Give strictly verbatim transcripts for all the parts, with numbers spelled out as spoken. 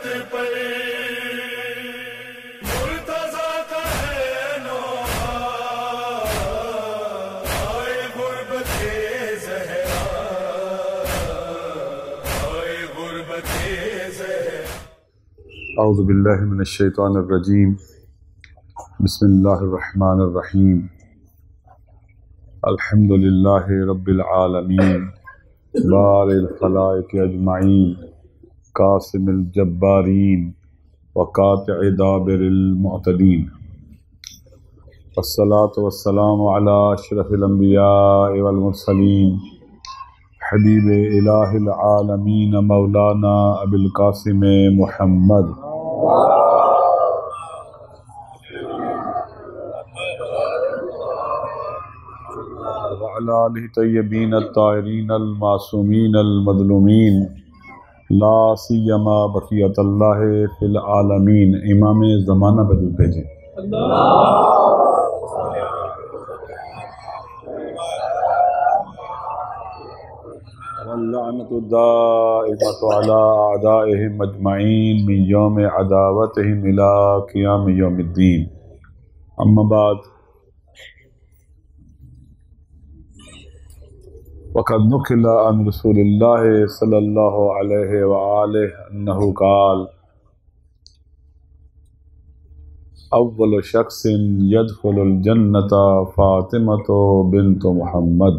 غربت پر مرتضیٰ کا ہے نوحہ، آئے غربت زہرا، آئے غربت زہرا۔ اعوذ باللہ من الشیطان الرجیم، بسم اللہ الرحمن الرحیم، الحمد للہ رب العالمین، بارئ الخلائق اجمعین، قاسم الجبارین وقاطع دابر المعتدین، والصلاة والسلام علی اشرف الانبیاء والمرسلین، حبیب الہ العالمین مولانا ابی القاسم محمد وعلی آلہ طیبین الطاہرین المعصومین المظلومین، لا سیما بقیت اللہ فی العالمین۔ امام زمانہ بدل بھیجیں۔ واللعنۃ الدائمۃ علی اعدائہم اجمعین من یوم عداوتہم الی قیام یوم الدین۔ اما بعد، وقد نقل عن رسول اللہ صلی اللہ علیہ وآلہ انہ قال اول شخص يدخل الجنة فاطمة بنت محمد۔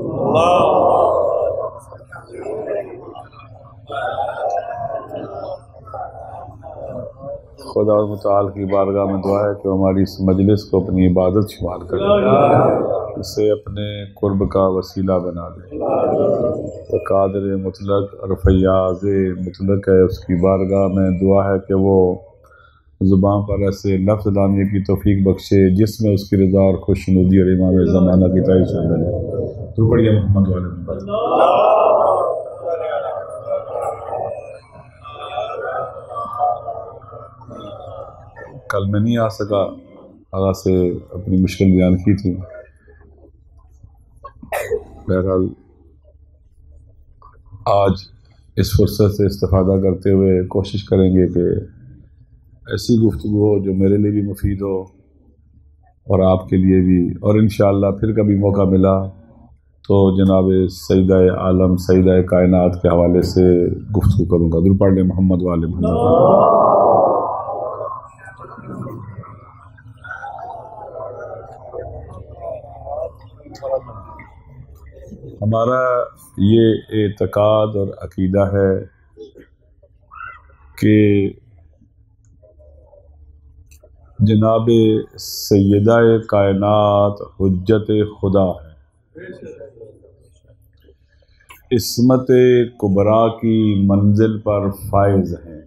خدا متعال کی بارگاہ میں دعا ہے کہ ہماری اس مجلس کو اپنی عبادت شمار کرے، اسے اپنے قرب کا وسیلہ بنا دے۔ وہ قادر مطلق اور فیاض مطلق ہے، اس کی بارگاہ میں دعا ہے کہ وہ زبان پر ایسے لفظ لانے کی توفیق بخشے جس میں اس کی رضا اور خوشنودی اور امام زمانہ کی تعریف شامل ہے۔ تو پڑھیے محمد والے محمد۔ کل میں نہیں آ سکا، آغا سے اپنی مشکل بیان کی تھی۔ بہرحال آج اس فرصت سے استفادہ کرتے ہوئے کوشش کریں گے کہ ایسی گفتگو ہو جو میرے لیے بھی مفید ہو اور آپ کے لیے بھی، اور انشاءاللہ پھر کبھی موقع ملا تو جناب سیدہ عالم سیدہ کائنات کے حوالے سے گفتگو کروں گا۔ درود پڑھ لیں محمد والے محمد۔ ہمارا یہ اعتقاد اور عقیدہ ہے کہ جناب سیدہ کائنات حجت خدا ہے، عصمت کبریٰ کی منزل پر فائز ہیں،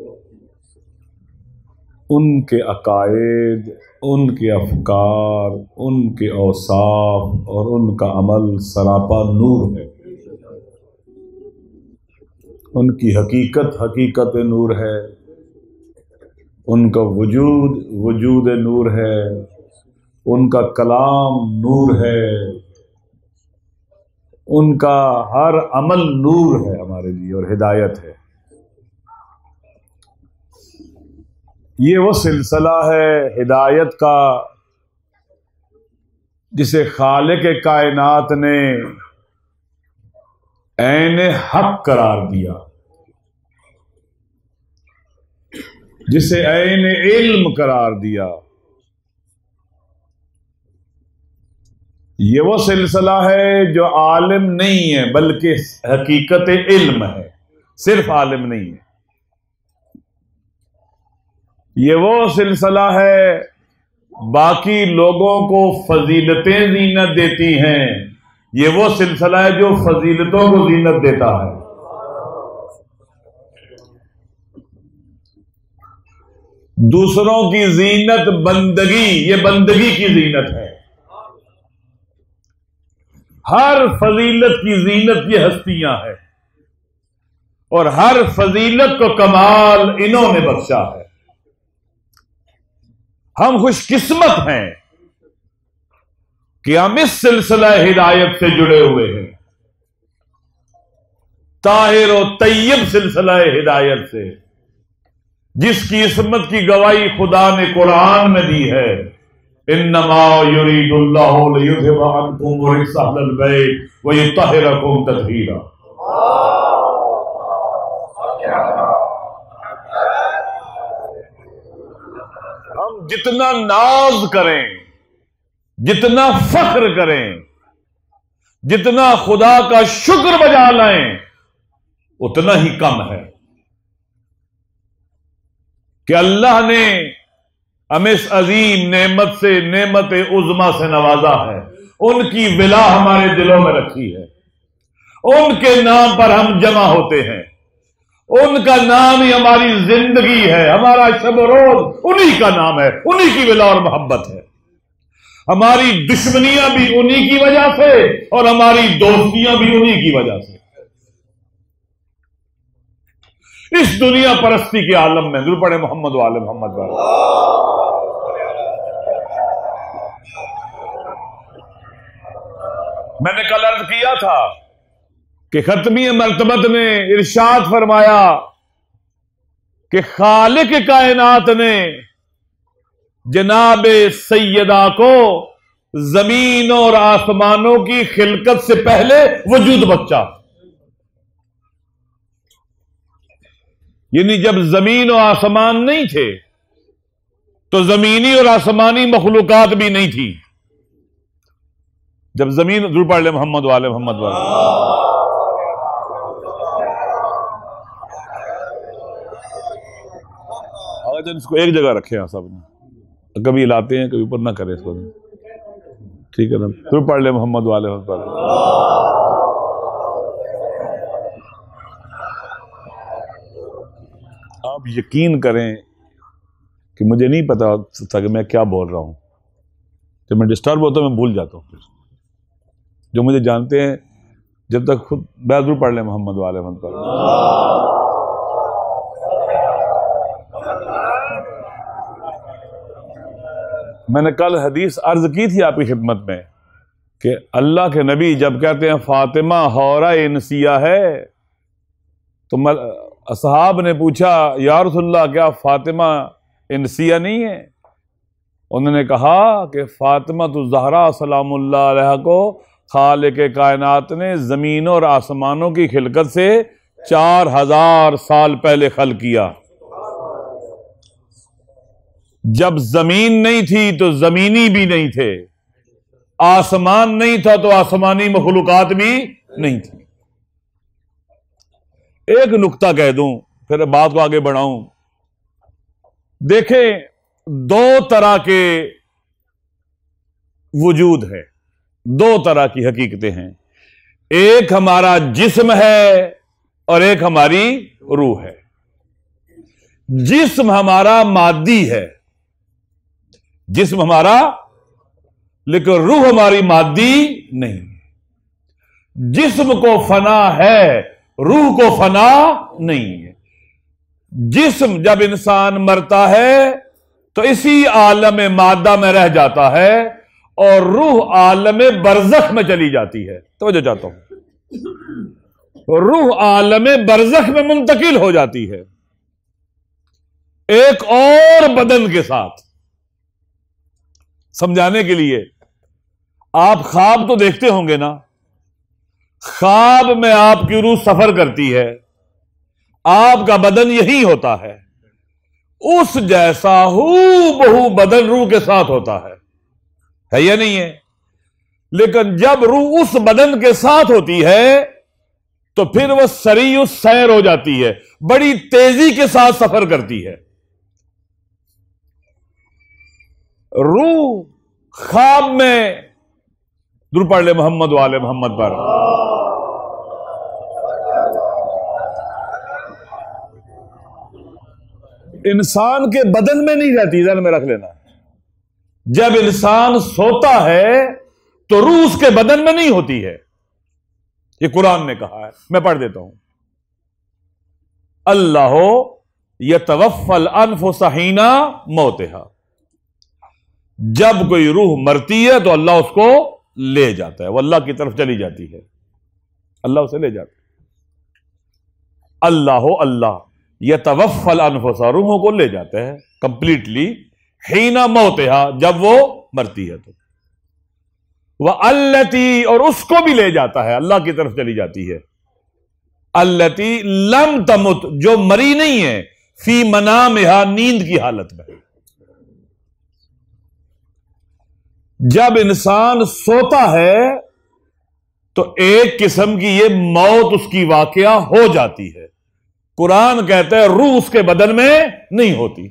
ان کے عقائد، ان کے افکار، ان کے اوصاف اور ان کا عمل سراپا نور ہے، ان کی حقیقت حقیقت نور ہے، ان کا وجود وجود نور ہے، ان کا کلام نور ہے، ان کا ہر عمل نور ہے ہمارے لیے اور ہدایت ہے۔ یہ وہ سلسلہ ہے ہدایت کا جسے خالق کائنات نے عین حق قرار دیا، جسے عین علم قرار دیا۔ یہ وہ سلسلہ ہے جو عالم نہیں ہے بلکہ حقیقت علم ہے، صرف عالم نہیں ہے۔ یہ وہ سلسلہ ہے باقی لوگوں کو فضیلتیں زینت دیتی ہیں، یہ وہ سلسلہ ہے جو فضیلتوں کو زینت دیتا ہے۔ دوسروں کی زینت بندگی، یہ بندگی کی زینت ہے۔ ہر فضیلت کی زینت یہ ہستیاں ہیں، اور ہر فضیلت کو کمال انہوں نے بخشا ہے۔ ہم خوش قسمت ہیں کہ ہم اس سلسلہ ہدایت سے جڑے ہوئے ہیں، طاہر و طیب سلسلہ ہدایت سے، جس کی عصمت کی گواہی خدا نے قرآن میں دی ہے، انما یرید اللہ لیذھب عنکم الرجس اہل البیت ویطہرکم تطہیرا۔ ہم جتنا ناز کریں، جتنا فخر کریں، جتنا خدا کا شکر بجا لائیں، اتنا ہی کم ہے کہ اللہ نے ہمیں اس عظیم نعمت سے، نعمت عظمیٰ سے نوازا ہے۔ ان کی ولا ہمارے دلوں میں رکھی ہے، ان کے نام پر ہم جمع ہوتے ہیں، ان کا نام ہی ہماری زندگی ہے، ہمارا شب و روز انہی کا نام ہے، انہی کی ولا اور محبت ہے۔ ہماری دشمنیاں بھی انہی کی وجہ سے اور ہماری دوستیاں بھی انہی کی وجہ سے۔ اس دنیا پرستی کے عالم میں ضرور پڑھے محمد وآل محمد وآل۔ میں نے کل عرض کیا تھا کہ ختمی مرتبت نے ارشاد فرمایا کہ خالق کائنات نے جناب سیدہ کو زمین اور آسمانوں کی خلقت سے پہلے وجود بخشا، یعنی جب زمین و آسمان نہیں تھے تو زمینی اور آسمانی مخلوقات بھی نہیں تھی۔ جب زمین ضرور پڑھ لے محمد والے محمد والے۔ اگر اس کو ایک جگہ رکھے ہیں سب نے، کبھی لاتے ہیں کبھی اوپر نہ کرے اس کو، ٹھیک ہے نا؟ ضرور پڑھ لے محمد والے محمد والے۔ آپ یقین کریں کہ مجھے نہیں پتا تھا کہ میں کیا بول رہا ہوں، جب میں ڈسٹرب ہوتا ہوں میں بھول جاتا ہوں۔ جو مجھے جانتے ہیں جب تک خود ضرور پڑھ لیں محمد والے محمد والے۔ میں نے کل حدیث عرض کی تھی آپ کی خدمت میں کہ اللہ کے نبی جب کہتے ہیں فاطمہ حورہ انسیہ ہے تو اصحاب نے پوچھا یا رسول اللہ کیا فاطمہ انسیہ نہیں ہے؟ انہوں نے کہا کہ فاطمہ تو زہرا سلام اللہ علیہ کو خالق کائنات نے زمینوں اور آسمانوں کی خلقت سے چار ہزار سال پہلے خلق کیا۔ جب زمین نہیں تھی تو زمینی بھی نہیں تھے، آسمان نہیں تھا تو آسمانی مخلوقات بھی نہیں تھی۔ ایک نقطہ کہہ دوں پھر بات کو آگے بڑھاؤں۔ دیکھیں دو طرح کے وجود ہے، دو طرح کی حقیقتیں ہیں، ایک ہمارا جسم ہے اور ایک ہماری روح ہے۔ جسم ہمارا مادی ہے، جسم ہمارا، لیکن روح ہماری مادی نہیں۔ جسم کو فنا ہے، روح کو فنا نہیں ہے۔ جسم جب انسان مرتا ہے تو اسی عالم مادہ میں رہ جاتا ہے اور روح عالم برزخ میں چلی جاتی ہے۔ توجہ چاہتا ہوں، روح عالم برزخ میں منتقل ہو جاتی ہے ایک اور بدن کے ساتھ۔ سمجھانے کے لیے آپ خواب تو دیکھتے ہوں گے نا، خواب میں آپ کی روح سفر کرتی ہے، آپ کا بدن یہی ہوتا ہے، اس جیسا ہو بہو بدن روح کے ساتھ ہوتا ہے، ہے یا نہیں ہے؟ لیکن جب روح اس بدن کے ساتھ ہوتی ہے تو پھر وہ سریع السیر ہو جاتی ہے، بڑی تیزی کے ساتھ سفر کرتی ہے۔ روح خواب میں درود پڑھ لے محمد والے محمد پر، انسان کے بدن میں نہیں رہتی، ذہن میں رکھ لینا۔ جب انسان سوتا ہے تو روح اس کے بدن میں نہیں ہوتی ہے، یہ قرآن نے کہا ہے، میں پڑھ دیتا ہوں۔ اللہ یتوفی الانفس حین موتہا، جب کوئی روح مرتی ہے تو اللہ اس کو لے جاتا ہے، وہ اللہ کی طرف چلی جاتی ہے، اللہ اسے لے جاتا ہے۔ اللہ اللہ یتوفی الانفس، روحوں کو لے جاتے ہیں کمپلیٹلی حین موتہا، جب وہ مرتی ہے تو، والتی، اور اس کو بھی لے جاتا ہے، اللہ کی طرف چلی جاتی ہے، التی لم تمت، جو مری نہیں ہے، فی منامہا، نیند کی حالت میں۔ جب انسان سوتا ہے تو ایک قسم کی یہ موت اس کی واقعہ ہو جاتی ہے، قرآن کہتا ہے روح اس کے بدن میں نہیں ہوتی۔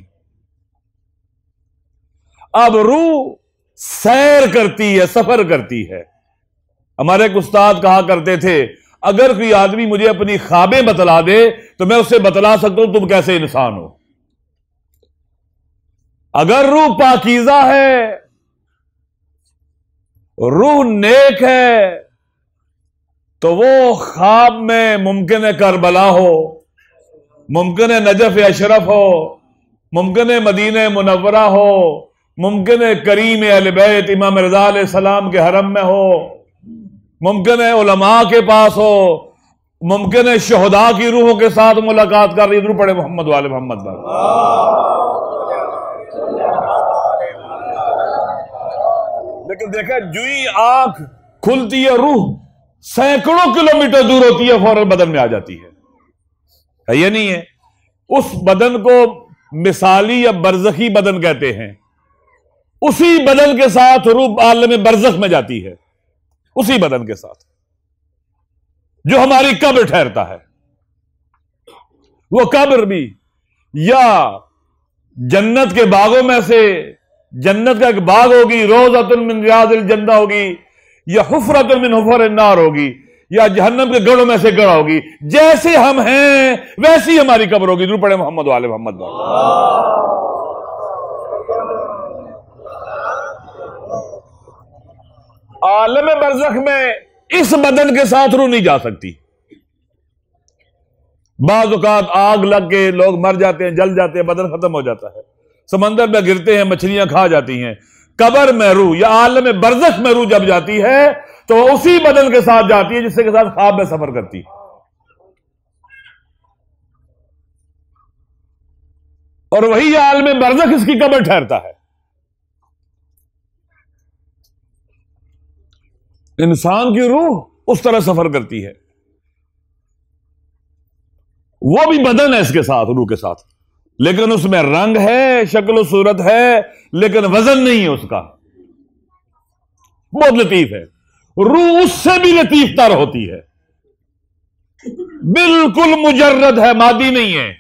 اب روح سیر کرتی ہے، سفر کرتی ہے۔ ہمارے ایک استاد کہا کرتے تھے اگر کوئی آدمی مجھے اپنی خوابیں بتلا دے تو میں اسے بتلا سکتا ہوں تم کیسے انسان ہو۔ اگر روح پاکیزہ ہے، روح نیک ہے، تو وہ خواب میں ممکن ہے کربلا ہو، ممکن ہے نجف اشرف ہو، ممکن ہے مدینہ منورہ ہو، ممکن ہے کریم اہل بیت امام رضا علیہ السلام کے حرم میں ہو، ممکن ہے علماء کے پاس ہو، ممکن ہے شہداء کی روحوں کے ساتھ ملاقات کر رہی۔ درود پڑھے محمد والے محمد پر۔ لیکن دیکھیں جو ہی آنکھ کھلتی ہے روح سینکڑوں کلومیٹر دور ہوتی ہے، فوراً بدن میں آ جاتی ہے۔ ہے یہ نہیں ہے؟ اس بدن کو مثالی یا برزخی بدن کہتے ہیں۔ اسی بدن کے ساتھ روح عالم برزخ میں جاتی ہے، اسی بدن کے ساتھ جو ہماری قبر ٹھہرتا ہے۔ وہ قبر بھی یا جنت کے باغوں میں سے جنت کا ایک باغ ہوگی، روضۃ من ریاض الجنہ ہوگی، یا حفرۃ من حفر النار ہوگی، یا جہنم کے گڑھوں میں سے گڑھ ہوگی۔ جیسے ہم ہیں ویسی ہماری قبر ہوگی۔ درود پڑھے محمد والے محمد پر۔ عالم برزخ میں اس بدن کے ساتھ روح نہیں جا سکتی۔ بعض اوقات آگ لگ کے لوگ مر جاتے ہیں، جل جاتے ہیں، بدن ختم ہو جاتا ہے، سمندر میں گرتے ہیں، مچھلیاں کھا جاتی ہیں۔ قبر میں روح یا عالم برزخ میں روح جب جاتی ہے تو اسی بدن کے ساتھ جاتی ہے جس کے ساتھ خواب میں سفر کرتی ہے۔ اور وہی عالم برزخ اس کی قبر ٹھہرتا ہے۔ انسان کی روح اس طرح سفر کرتی ہے، وہ بھی بدن ہے اس کے ساتھ، روح کے ساتھ، لیکن اس میں رنگ ہے، شکل و صورت ہے، لیکن وزن نہیں ہے اس کا۔ بہت لطیف ہے، روح اس سے بھی لطیف تر ہوتی ہے، بالکل مجرد ہے، مادی نہیں ہے۔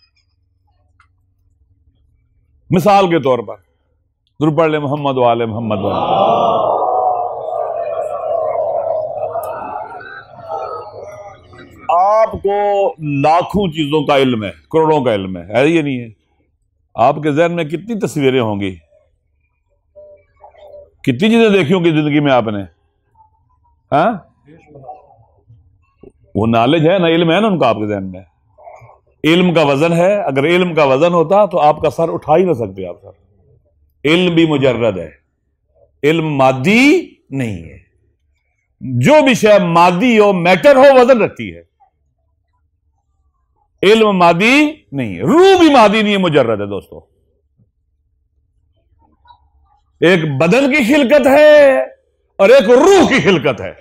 مثال کے طور پر درود پڑھ لیں محمد والے محمد والے۔ آپ کو لاکھوں چیزوں کا علم ہے، کروڑوں کا علم ہے، ہے یہ نہیں ہے؟ آپ کے ذہن میں کتنی تصویریں ہوں گی، کتنی چیزیں دیکھی ہوں گی زندگی میں آپ نے؟ ہاں، وہ نالج ہے نا، علم ہے نا ان کا آپ کے ذہن میں۔ علم کا وزن ہے، اگر علم کا وزن ہوتا تو آپ کا سر اٹھا ہی نہ سکتے آپ سر۔ علم بھی مجرد ہے، علم مادی نہیں ہے۔ جو بھی شے مادی ہو، میٹر ہو، وزن رکھتی ہے۔ علم مادی نہیں ہے، روح بھی مادی نہیں ہے، مجرد ہے دوستو۔ ایک بدن کی خلقت ہے اور ایک روح کی خلقت ہے۔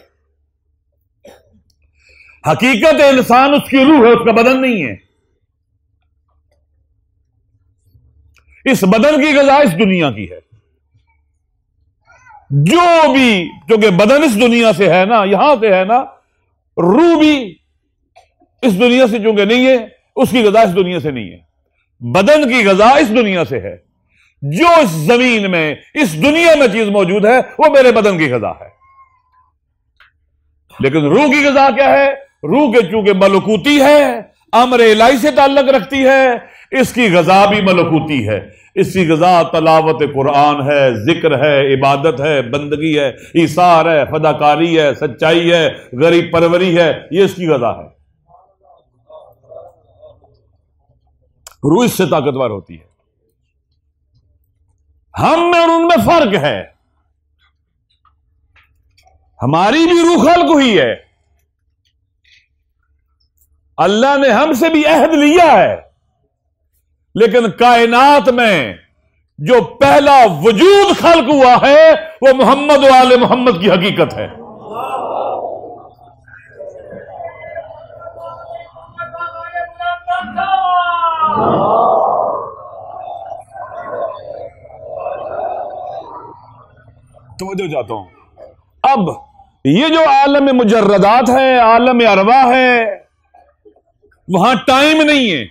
حقیقت انسان اس کی روح ہے، اس کا بدن نہیں ہے۔ اس بدن کی غذا اس دنیا کی ہے۔ جو بھی، کیونکہ بدن اس دنیا سے ہے نا، یہاں سے ہے نا، روح بھی اس دنیا سے چونکہ نہیں ہے، اس کی غذا اس دنیا سے نہیں ہے۔ بدن کی غذا اس دنیا سے ہے۔ جو اس زمین میں، اس دنیا میں چیز موجود ہے وہ میرے بدن کی غذا ہے۔ لیکن روح کی غذا کیا ہے؟ روح کے چونکہ ملکوتی ہے، امر الہی سے تعلق رکھتی ہے، اس کی غذا بھی ملکوتی ہے۔ اس کی غذا تلاوت قرآن ہے، ذکر ہے، عبادت ہے، بندگی ہے، ایثار ہے، فداکاری ہے، سچائی ہے، غریب پروری ہے، یہ اس کی غذا ہے۔ روح اس سے طاقتور ہوتی ہے۔ ہم میں اور ان میں فرق ہے۔ ہماری بھی روح خلق ہوئی ہے، اللہ نے ہم سے بھی عہد لیا ہے لیکن کائنات میں جو پہلا وجود خلق ہوا ہے وہ محمد و آل محمد کی حقیقت ہے. توجہ چاہتا ہوں. اب یہ جو عالم مجردات ہے، عالم ارواح ہے، وہاں ٹائم نہیں ہے.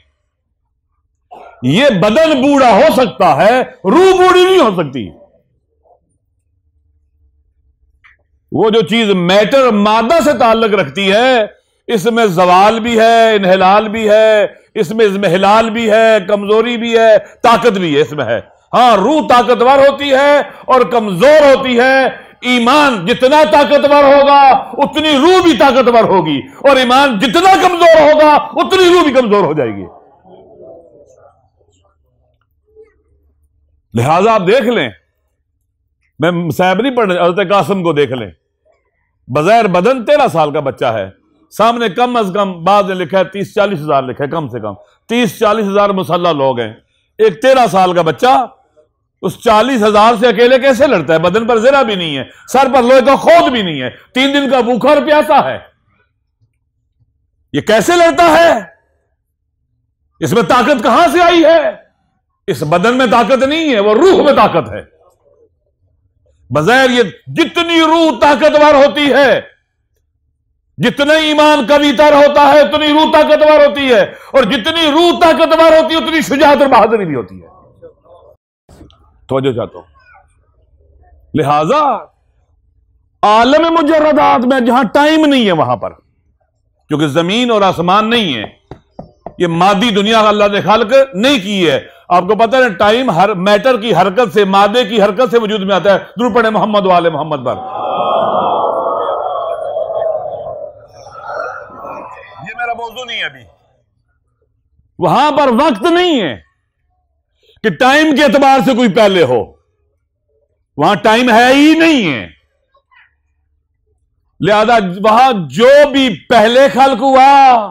یہ بدن بوڑھا ہو سکتا ہے، روح بوڑھی نہیں ہو سکتی. وہ جو چیز میٹر مادہ سے تعلق رکھتی ہے، اس میں زوال بھی ہے، انحلال بھی ہے، اس میں اضمحلال بھی ہے، کمزوری بھی ہے، طاقت بھی ہے اس میں ہے. ہاں روح طاقتور ہوتی ہے اور کمزور ہوتی ہے. ایمان جتنا طاقتور ہوگا اتنی روح بھی طاقتور ہوگی، اور ایمان جتنا کمزور ہوگا اتنی روح بھی کمزور ہو جائے گی. لہذا آپ دیکھ لیں، میں صاحب نہیں پڑھ رہا، حضرت قاسم کو دیکھ لیں. بظاہر بدن تیرہ سال کا بچہ ہے، سامنے کم از کم بعض نے لکھا ہے تیس چالیس ہزار لکھا ہے، کم سے کم تیس چالیس ہزار مسلح لوگ ہیں. ایک تیرہ سال کا بچہ اس چالیس ہزار سے اکیلے کیسے لڑتا ہے؟ بدن پر ذرا بھی نہیں ہے، سر پر لوہے کا خود بھی نہیں ہے، تین دن کا بھوکا اور پیاسا ہے. یہ کیسے لڑتا ہے؟ اس میں طاقت کہاں سے آئی ہے؟ اس بدن میں طاقت نہیں ہے، وہ روح میں طاقت ہے. بظاہر یہ جتنی روح طاقتور ہوتی ہے، جتنا ایمان قوی تر ہوتا ہے اتنی روح طاقتور ہوتی ہے، اور جتنی روح طاقتور ہوتی ہے اتنی شجاعت اور بہادری بھی ہوتی ہے. توجہ چاہتا ہوں. لہذا عالم مجردات میں جہاں ٹائم نہیں ہے وہاں پر، کیونکہ زمین اور آسمان نہیں ہے، یہ مادی دنیا اللہ نے خلق نہیں کی ہے. آپ کو پتہ ہے ٹائم ہر میٹر کی حرکت سے، مادے کی حرکت سے وجود میں آتا ہے. درود پڑھیں محمد و آل محمد پر. یہ میرا موضوع نہیں ہے ابھی. وہاں پر وقت نہیں ہے کہ ٹائم کے اعتبار سے کوئی پہلے ہو، وہاں ٹائم ہے ہی نہیں ہے. لہذا وہاں جو بھی پہلے خلق ہوا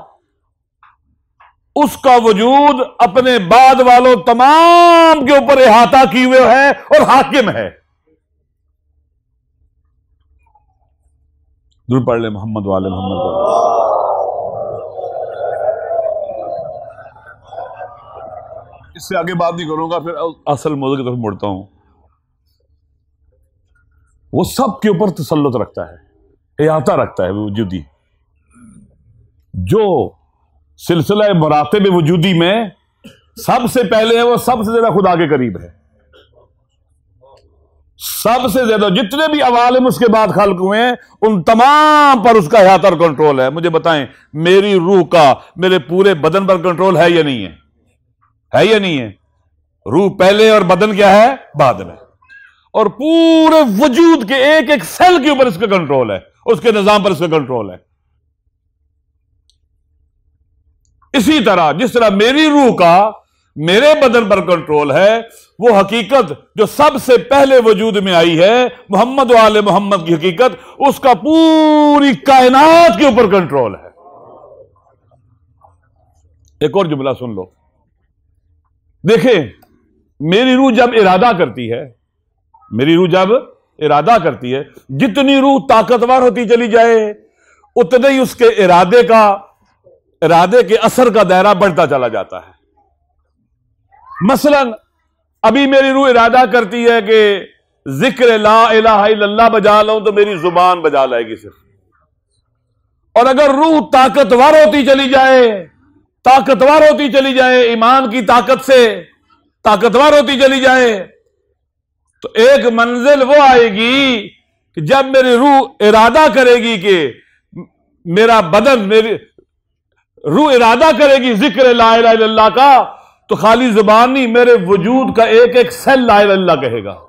اس کا وجود اپنے بعد والوں تمام کے اوپر احاطہ کیے ہوئے ہے اور حاکم ہے. درود پڑھ لیں محمد والے محمد والے. اس سے آگے بات نہیں کروں گا، پھر اصل موضوع کی طرف مڑتا ہوں. وہ سب کے اوپر تسلط رکھتا ہے، احاطہ رکھتا ہے وجودی. جو سلسلہ مراتب وجودی میں سب سے پہلے ہے وہ سب سے زیادہ خدا کے قریب ہے. سب سے زیادہ جتنے بھی عوالم اس کے بعد خلق ہوئے ہیں ان تمام پر اس کا احاطہ اور کنٹرول ہے. مجھے بتائیں میری روح کا میرے پورے بدن پر کنٹرول ہے یا نہیں ہے؟ ہے یا نہیں ہے؟ روح پہلے اور بدن کیا ہے؟ بعد میں. اور پورے وجود کے ایک ایک سیل کے اوپر اس کا کنٹرول ہے، اس کے نظام پر اس کا کنٹرول ہے. اسی طرح جس طرح میری روح کا میرے بدن پر کنٹرول ہے، وہ حقیقت جو سب سے پہلے وجود میں آئی ہے محمد و آل محمد کی حقیقت، اس کا پوری کائنات کے اوپر کنٹرول ہے. ایک اور جملہ سن لو. دیکھیں میری روح جب ارادہ کرتی ہے، میری روح جب ارادہ کرتی ہے، جتنی روح طاقتور ہوتی چلی جائے اتنے ہی اس کے ارادے کا ارادے کے اثر کا دائرہ بڑھتا چلا جاتا ہے. مثلا ابھی میری روح ارادہ کرتی ہے کہ ذکر لا الہ الا اللہ بجا لوں تو میری زبان بجا لائے گی صرف. اور اگر روح طاقتور ہوتی چلی جائے طاقتور ہوتی چلی جائے ایمان کی طاقت سے طاقتور ہوتی چلی جائے تو ایک منزل وہ آئے گی کہ جب میری روح ارادہ کرے گی کہ میرا بدن میری روح ارادہ کرے گی ذکر لا الہ الا اللہ کا، تو خالی زبان نہیں، میرے وجود کا ایک ایک سیل لا الہ الا اللہ کہے گا.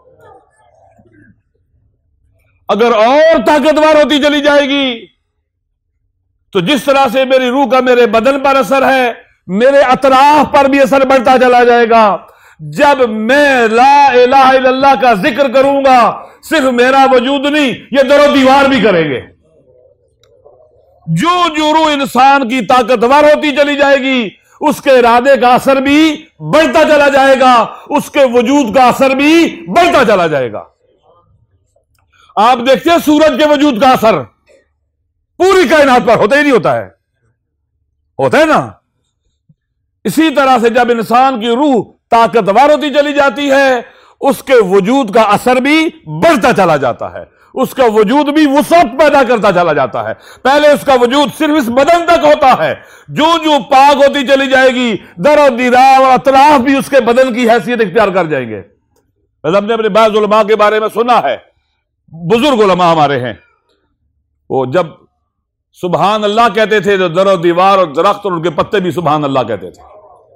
اگر اور طاقتور ہوتی چلی جائے گی تو جس طرح سے میری روح کا میرے بدن پر اثر ہے میرے اطراف پر بھی اثر بڑھتا چلا جائے گا. جب میں لا الہ الا اللہ کا ذکر کروں گا صرف میرا وجود نہیں، یہ در و دیوار بھی کریں گے. جو جو روح انسان کی طاقتور ہوتی چلی جائے گی اس کے ارادے کا اثر بھی بڑھتا چلا جائے گا، اس کے وجود کا اثر بھی بڑھتا چلا جائے گا۔ آپ دیکھتے ہیں سورج کے وجود کا اثر پوری کائنات پر ہوتا ہی نہیں ہوتا ہے، ہوتا ہے نا؟ اسی طرح سے جب انسان کی روح طاقتور ہوتی چلی جاتی ہے، اس کے وجود کا اثر بھی بڑھتا چلا جاتا ہے، اس کا وجود بھی وسعت پیدا کرتا چلا جاتا ہے۔ پہلے اس کا وجود صرف اس بدن تک ہوتا ہے، جو جو پاک ہوتی چلی جائے گی، در و دیوار اور اطراف بھی اس کے بدن کی حیثیت اختیار کر جائیں گے۔ ہم نے اپنے بعض علماء کے بارے میں سنا ہے، بزرگ علماء ہمارے ہیں، وہ جب سبحان اللہ کہتے تھے تو در و دیوار اور درخت اور ان کے پتے بھی سبحان اللہ کہتے تھے۔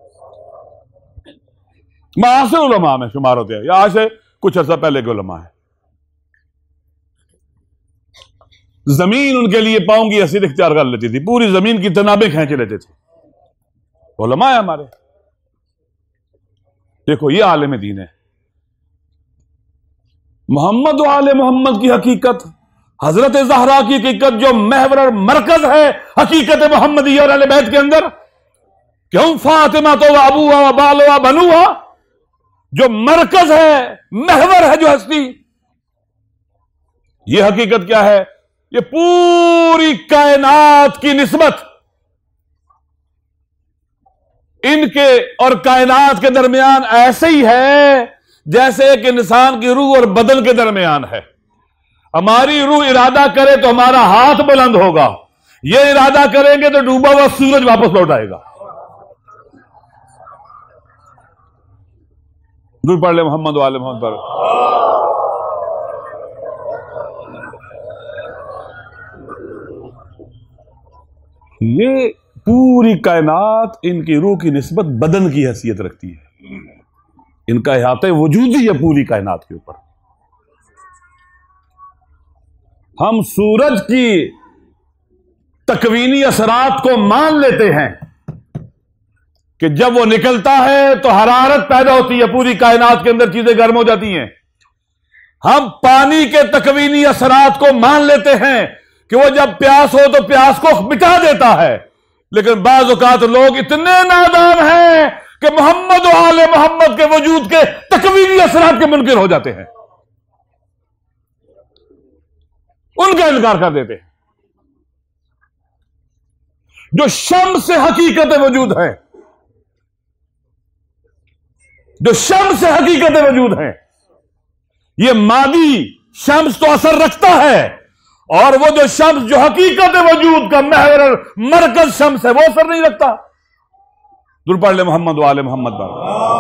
معاصر علماء میں شمار ہوتے ہیں، یا آج سے کچھ عرصہ پہلے کے علماء ہیں۔ زمین ان کے لیے پاؤں کی حیثیت اختیار کر لیتی تھی، پوری زمین کی تنابیں کھینچ لیتے تھے، علماء ہیں ہمارے۔ دیکھو یہ عالم دین ہے۔ محمد و آل محمد کی حقیقت، حضرت زہرا کی حقیقت جو محور اور مرکز ہے حقیقت محمدی اور اہل بیت کے اندر، کیوں فاطمہ تو ابوہا و بالوہا بنوہا، جو مرکز ہے، محور ہے جو ہستی، یہ حقیقت کیا ہے؟ یہ پوری کائنات کی نسبت ان کے اور کائنات کے درمیان ایسے ہی ہے جیسے ایک انسان کی روح اور بدن کے درمیان ہے۔ ہماری روح ارادہ کرے تو ہمارا ہاتھ بلند ہوگا، یہ ارادہ کریں گے تو ڈوبا ہوا سورج واپس لوٹ آئے گا۔ درود پڑھ لے محمد و آل محمد پر۔ یہ پوری کائنات ان کی روح کی نسبت بدن کی حیثیت رکھتی ہے، ان کا احاطہ وجودی ہے پوری کائنات کے اوپر۔ ہم سورج کی تکوینی اثرات کو مان لیتے ہیں کہ جب وہ نکلتا ہے تو حرارت پیدا ہوتی ہے، پوری کائنات کے اندر چیزیں گرم ہو جاتی ہیں۔ ہم پانی کے تکوینی اثرات کو مان لیتے ہیں کہ وہ جب پیاس ہو تو پیاس کو مٹا دیتا ہے، لیکن بعض اوقات لوگ اتنے نادان ہیں کہ محمد و آل محمد کے وجود کے تکوینی اثرات کے منکر ہو جاتے ہیں، ان کا انکار کر دیتے ہیں۔ جو شمس سے حقیقت وجود ہے، جو شمس سے حقیقت وجود ہے، یہ مادی شمس تو اثر رکھتا ہے، اور وہ جو شمس جو حقیقت وجود کا محور اور مرکز شمس ہے وہ اثر نہیں رکھتا۔ درود پڑھ لے محمد و آل محمد پر۔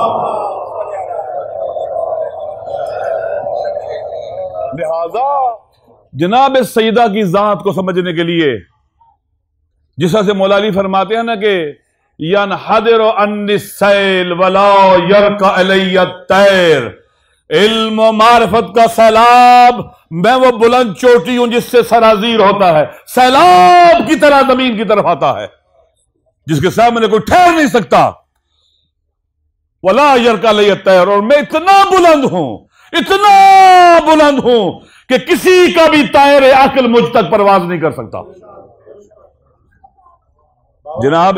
لہذا جناب سیدہ کی ذات کو سمجھنے کے لیے جس طرح سے مولا علی فرماتے ہیں نا کہ ینحدر عنی السیل ولا یرقى علی الطیر، علم و معرفت کا سیلاب، میں وہ بلند چوٹی ہوں جس سے سرازیر ہوتا ہے، سیلاب کی طرح زمین کی طرف آتا ہے جس کے سامنے کوئی ٹھہر نہیں سکتا۔ ولا یرقى علی الطیر، اور میں اتنا بلند ہوں، اتنا بلند ہوں کہ کسی کا بھی طائر عقل مجھ تک پرواز نہیں کر سکتا۔ جناب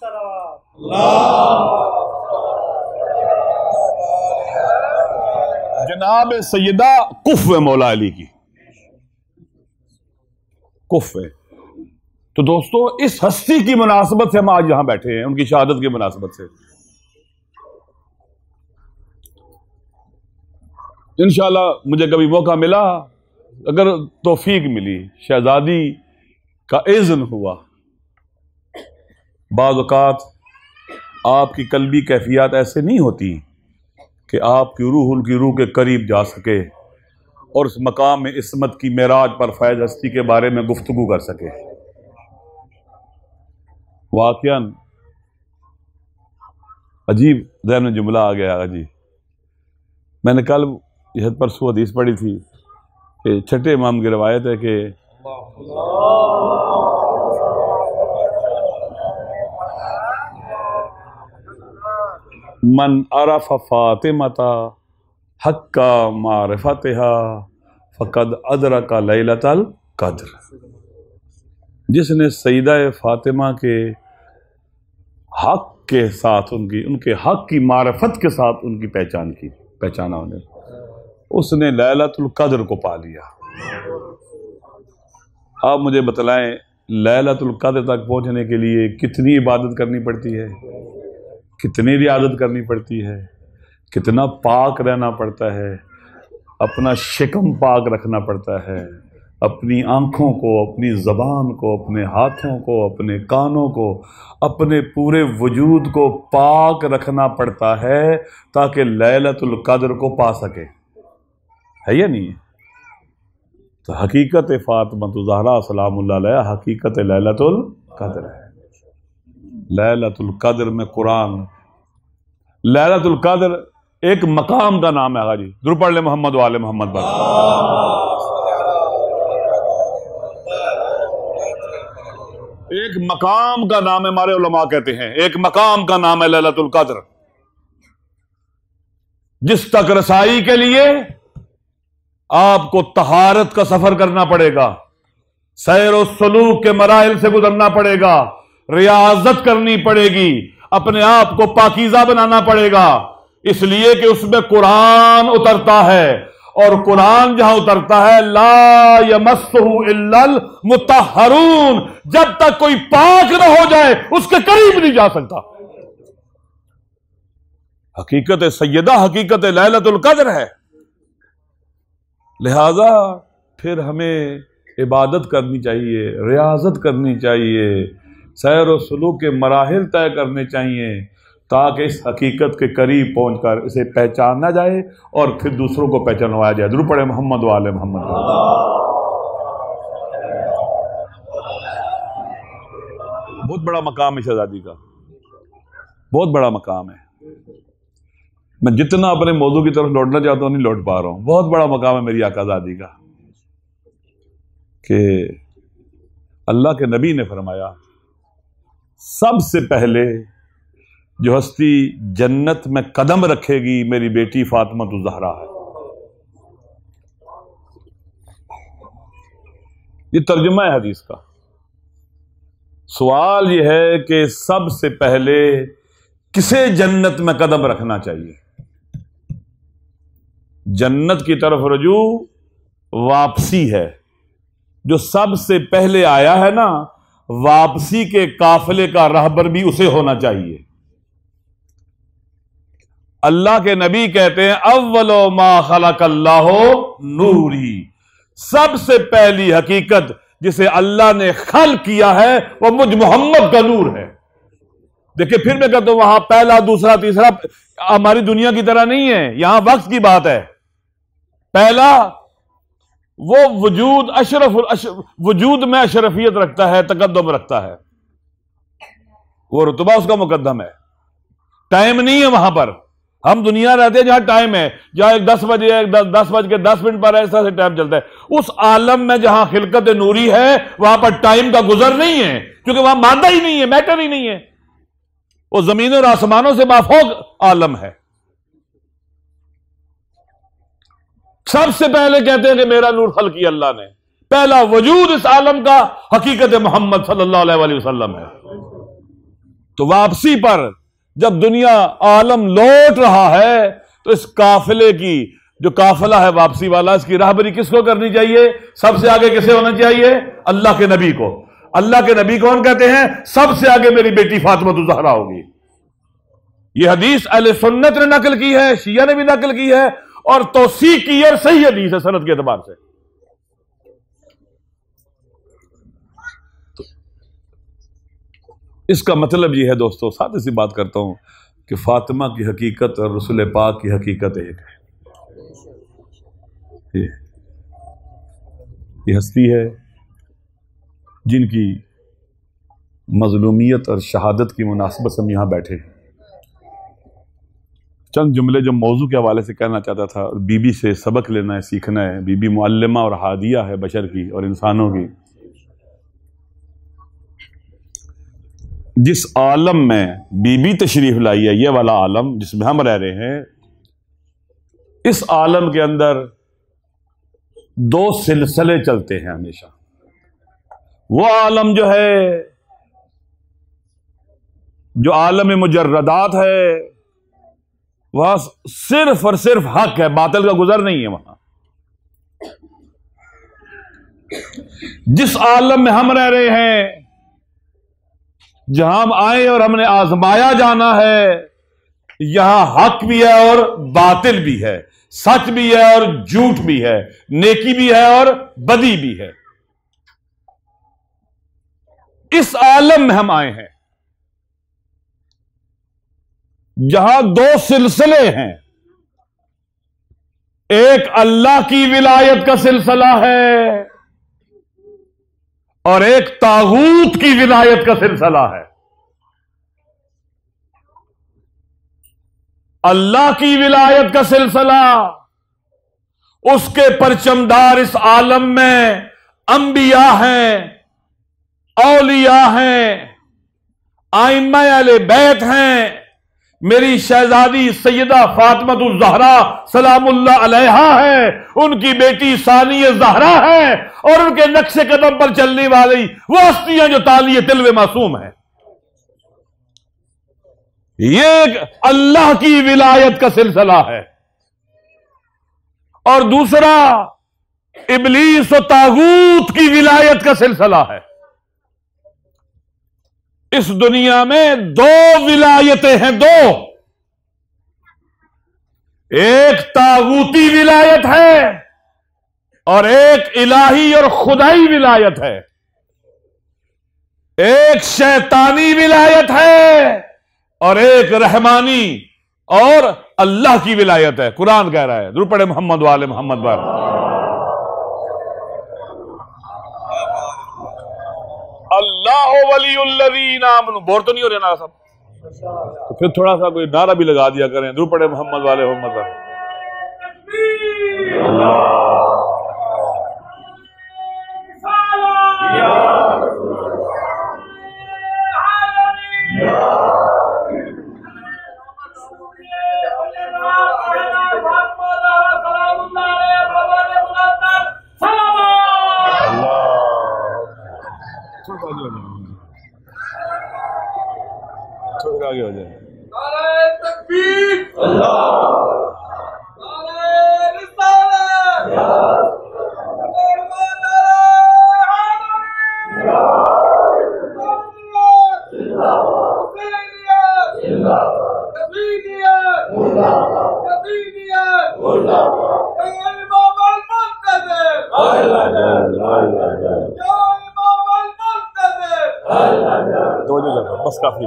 جناب سیدہ کف ہے مولا علی کی، کف ہے۔ تو دوستو اس ہستی کی مناسبت سے ہم آج یہاں بیٹھے ہیں، ان کی شہادت کی مناسبت سے انشاءاللہ مجھے کبھی موقع ملا، اگر توفیق ملی، شہزادی کا اذن ہوا، بعض اوقات آپ کی قلبی کیفیات ایسے نہیں ہوتی کہ آپ کی روح ان کی روح کے قریب جا سکے اور اس مقام میں عصمت کی معراج پر فیض ہستی کے بارے میں گفتگو کر سکے۔ واقعاً عجیب ذہن میں جملہ آ گیا عجیب۔ میں نے کل یہ پرسوں حدیث پڑھی تھی کہ چھٹے امام کی روایت ہے کہ من عرف فاطمۃ حق معرفتها فقد ادرک لیلۃ القدر، جس نے سیدہ فاطمہ کے حق کے ساتھ ان کی ان کے حق کی معرفت کے ساتھ ان کی پہچان کی پہچانا انہیں، اس نے لیلۃ القدر کو پا لیا۔ آپ مجھے بتلائیں لیلۃ القدر تک پہنچنے کے لیے کتنی عبادت کرنی پڑتی ہے، کتنی ریاضت کرنی پڑتی ہے، کتنا پاک رہنا پڑتا ہے، اپنا شکم پاک رکھنا پڑتا ہے، اپنی آنکھوں کو، اپنی زبان کو، اپنے ہاتھوں کو، اپنے کانوں کو، اپنے پورے وجود کو پاک رکھنا پڑتا ہے تاکہ لیلۃ القدر کو پا سکے، ہے یا نہیں ہے؟ تو حقیقت فاطمہ الزہرا سلام اللہ علیہ حقیقت لیلۃ القدر ہے۔ لیلۃ القدر میں قرآن، لیلۃ القدر ایک مقام کا نام ہے۔ آگا جی درود پڑھ لیں محمد وآل محمد پر۔ ایک مقام کا نام ہے، ہمارے علماء کہتے ہیں ایک مقام کا نام ہے لیلۃ القدر، جس تک رسائی کے لیے آپ کو طہارت کا سفر کرنا پڑے گا، سیر و سلوک کے مراحل سے گزرنا پڑے گا، ریاضت کرنی پڑے گی، اپنے آپ کو پاکیزہ بنانا پڑے گا، اس لیے کہ اس میں قرآن اترتا ہے، اور قرآن جہاں اترتا ہے لا یمسہ الا المطہرون، جب تک کوئی پاک نہ ہو جائے اس کے قریب نہیں جا سکتا۔ حقیقت سیدہ حقیقت لیلۃ القدر ہے، لہذا پھر ہمیں عبادت کرنی چاہیے، ریاضت کرنی چاہیے، سیر و سلوک کے مراحل طے کرنے چاہیے تاکہ اس حقیقت کے قریب پہنچ کر اسے پہچانا جائے اور پھر دوسروں کو پہچانوایا جائے۔ درود پڑھیں محمد وآل محمد۔ بہت بڑا مقام ہے شہزادی کا، بہت بڑا مقام ہے۔ میں جتنا اپنے موضوع کی طرف لوٹنا چاہتا ہوں نہیں لوٹ پا رہا ہوں۔ بہت بڑا مقام ہے میری آقا زادی کا کہ اللہ کے نبی نے فرمایا سب سے پہلے جو ہستی جنت میں قدم رکھے گی میری بیٹی فاطمہ الزہرا ہے۔ یہ ترجمہ ہے حدیث کا۔ سوال یہ ہے کہ سب سے پہلے کسے جنت میں قدم رکھنا چاہیے؟ جنت کی طرف رجوع واپسی ہے، جو سب سے پہلے آیا ہے نا، واپسی کے قافلے کا راہبر بھی اسے ہونا چاہیے۔ اللہ کے نبی کہتے ہیں اول ما خلق اللہ نوری، سب سے پہلی حقیقت جسے اللہ نے خلق کیا ہے وہ مجھ محمد کا نور ہے۔ دیکھیں پھر میں کہتا ہوں وہاں پہلا دوسرا تیسرا ہماری دنیا کی طرح نہیں ہے، یہاں وقت کی بات ہے۔ پہلا وہ وجود اشرف وجود میں اشرفیت رکھتا ہے، تقدم رکھتا ہے، وہ رتبہ اس کا مقدم ہے۔ ٹائم نہیں ہے وہاں پر، ہم دنیا رہتے ہیں جہاں ٹائم ہے، جہاں ایک دس بجے ایک دس بج کے دس منٹ پر ایسا سے ٹائم چلتا ہے۔ اس عالم میں جہاں خلقت نوری ہے وہاں پر ٹائم کا گزر نہیں ہے، کیونکہ وہاں مادہ ہی نہیں ہے، میٹر ہی نہیں ہے، وہ زمین اور آسمانوں سے مافوق عالم ہے۔ سب سے پہلے کہتے ہیں کہ میرا نور خلق کیا اللہ نے، پہلا وجود اس عالم کا حقیقت محمد صلی اللہ علیہ وآلہ وسلم ہے۔ تو واپسی پر جب دنیا عالم لوٹ رہا ہے تو اس قافلے کی جو قافلہ ہے واپسی والا، اس کی راہبری کس کو کرنی چاہیے؟ سب سے آگے کسے ہونا چاہیے؟ اللہ کے نبی کو۔ اللہ کے نبی کون کہتے ہیں؟ سب سے آگے میری بیٹی فاطمہ الزہرا ہوگی۔ یہ حدیث اہل سنت نے نقل کی ہے، شیعہ نے بھی نقل کی ہے اور توثیق کی ہے، صحیح حدیث ہے سند کے اعتبار سے۔ اس کا مطلب یہ ہے دوستو، سادہ سی بات کرتا ہوں کہ فاطمہ کی حقیقت اور رسول پاک کی حقیقت ایک ہے۔ یہ یہ ہستی ہے جن کی مظلومیت اور شہادت کی مناسبت سے ہم یہاں بیٹھے ہیں۔ چند جملے جو موضوع کے حوالے سے کہنا چاہتا تھا، بی بی سے سبق لینا ہے، سیکھنا ہے۔ بی بی معلمہ اور ہادیہ ہے بشر کی اور انسانوں کی۔ جس عالم میں بی بی تشریف لائی ہے، یہ والا عالم جس میں ہم رہ رہے ہیں، اس عالم کے اندر دو سلسلے چلتے ہیں ہمیشہ۔ وہ عالم جو ہے جو عالم مجردات ہے وہاں صرف اور صرف حق ہے، باطل کا گزر نہیں ہے وہاں. جس عالم میں ہم رہ رہے ہیں، جہاں ہم آئے اور ہم نے آزمایا جانا ہے، یہاں حق بھی ہے اور باطل بھی ہے، سچ بھی ہے اور جھوٹ بھی ہے، نیکی بھی ہے اور بدی بھی ہے. اس عالم میں ہم آئے ہیں جہاں دو سلسلے ہیں، ایک اللہ کی ولایت کا سلسلہ ہے اور ایک طاغوت کی ولایت کا سلسلہ ہے. اللہ کی ولایت کا سلسلہ، اس کے پرچمدار اس عالم میں انبیاء ہیں، اولیاء ہیں، ائمہ اہل بیت ہیں. میری شہزادی سیدہ فاطمہ الزہرا سلام اللہ علیہا ہے، ان کی بیٹی ثانیہ زہرا ہے، اور ان کے نقش قدم پر چلنے والی وہ ہستیاں جو تالیہ تلو معصوم ہیں. یہ ایک اللہ کی ولایت کا سلسلہ ہے، اور دوسرا ابلیس و طاغوت کی ولایت کا سلسلہ ہے. اس دنیا میں دو ولایتیں ہیں، دو. ایک طاغوتی ولایت ہے اور ایک الہی اور خدائی ولایت ہے. ایک شیطانی ولایت ہے اور ایک رحمانی اور اللہ کی ولایت ہے. قرآن کہہ رہا ہے، درود پڑھے محمد والے محمد بار. اللہ ولی الذین آمنوا. بور تو نہیں ہو رہے نا صاحب؟ تو پھر تھوڑا سا کوئی نعرہ بھی لگا دیا کریں، درود پڑھے محمد والے محمد بار. آگے ہو جائے. نعرہ تکبیر، اللہ، نعرہ رسالت، بس کافی.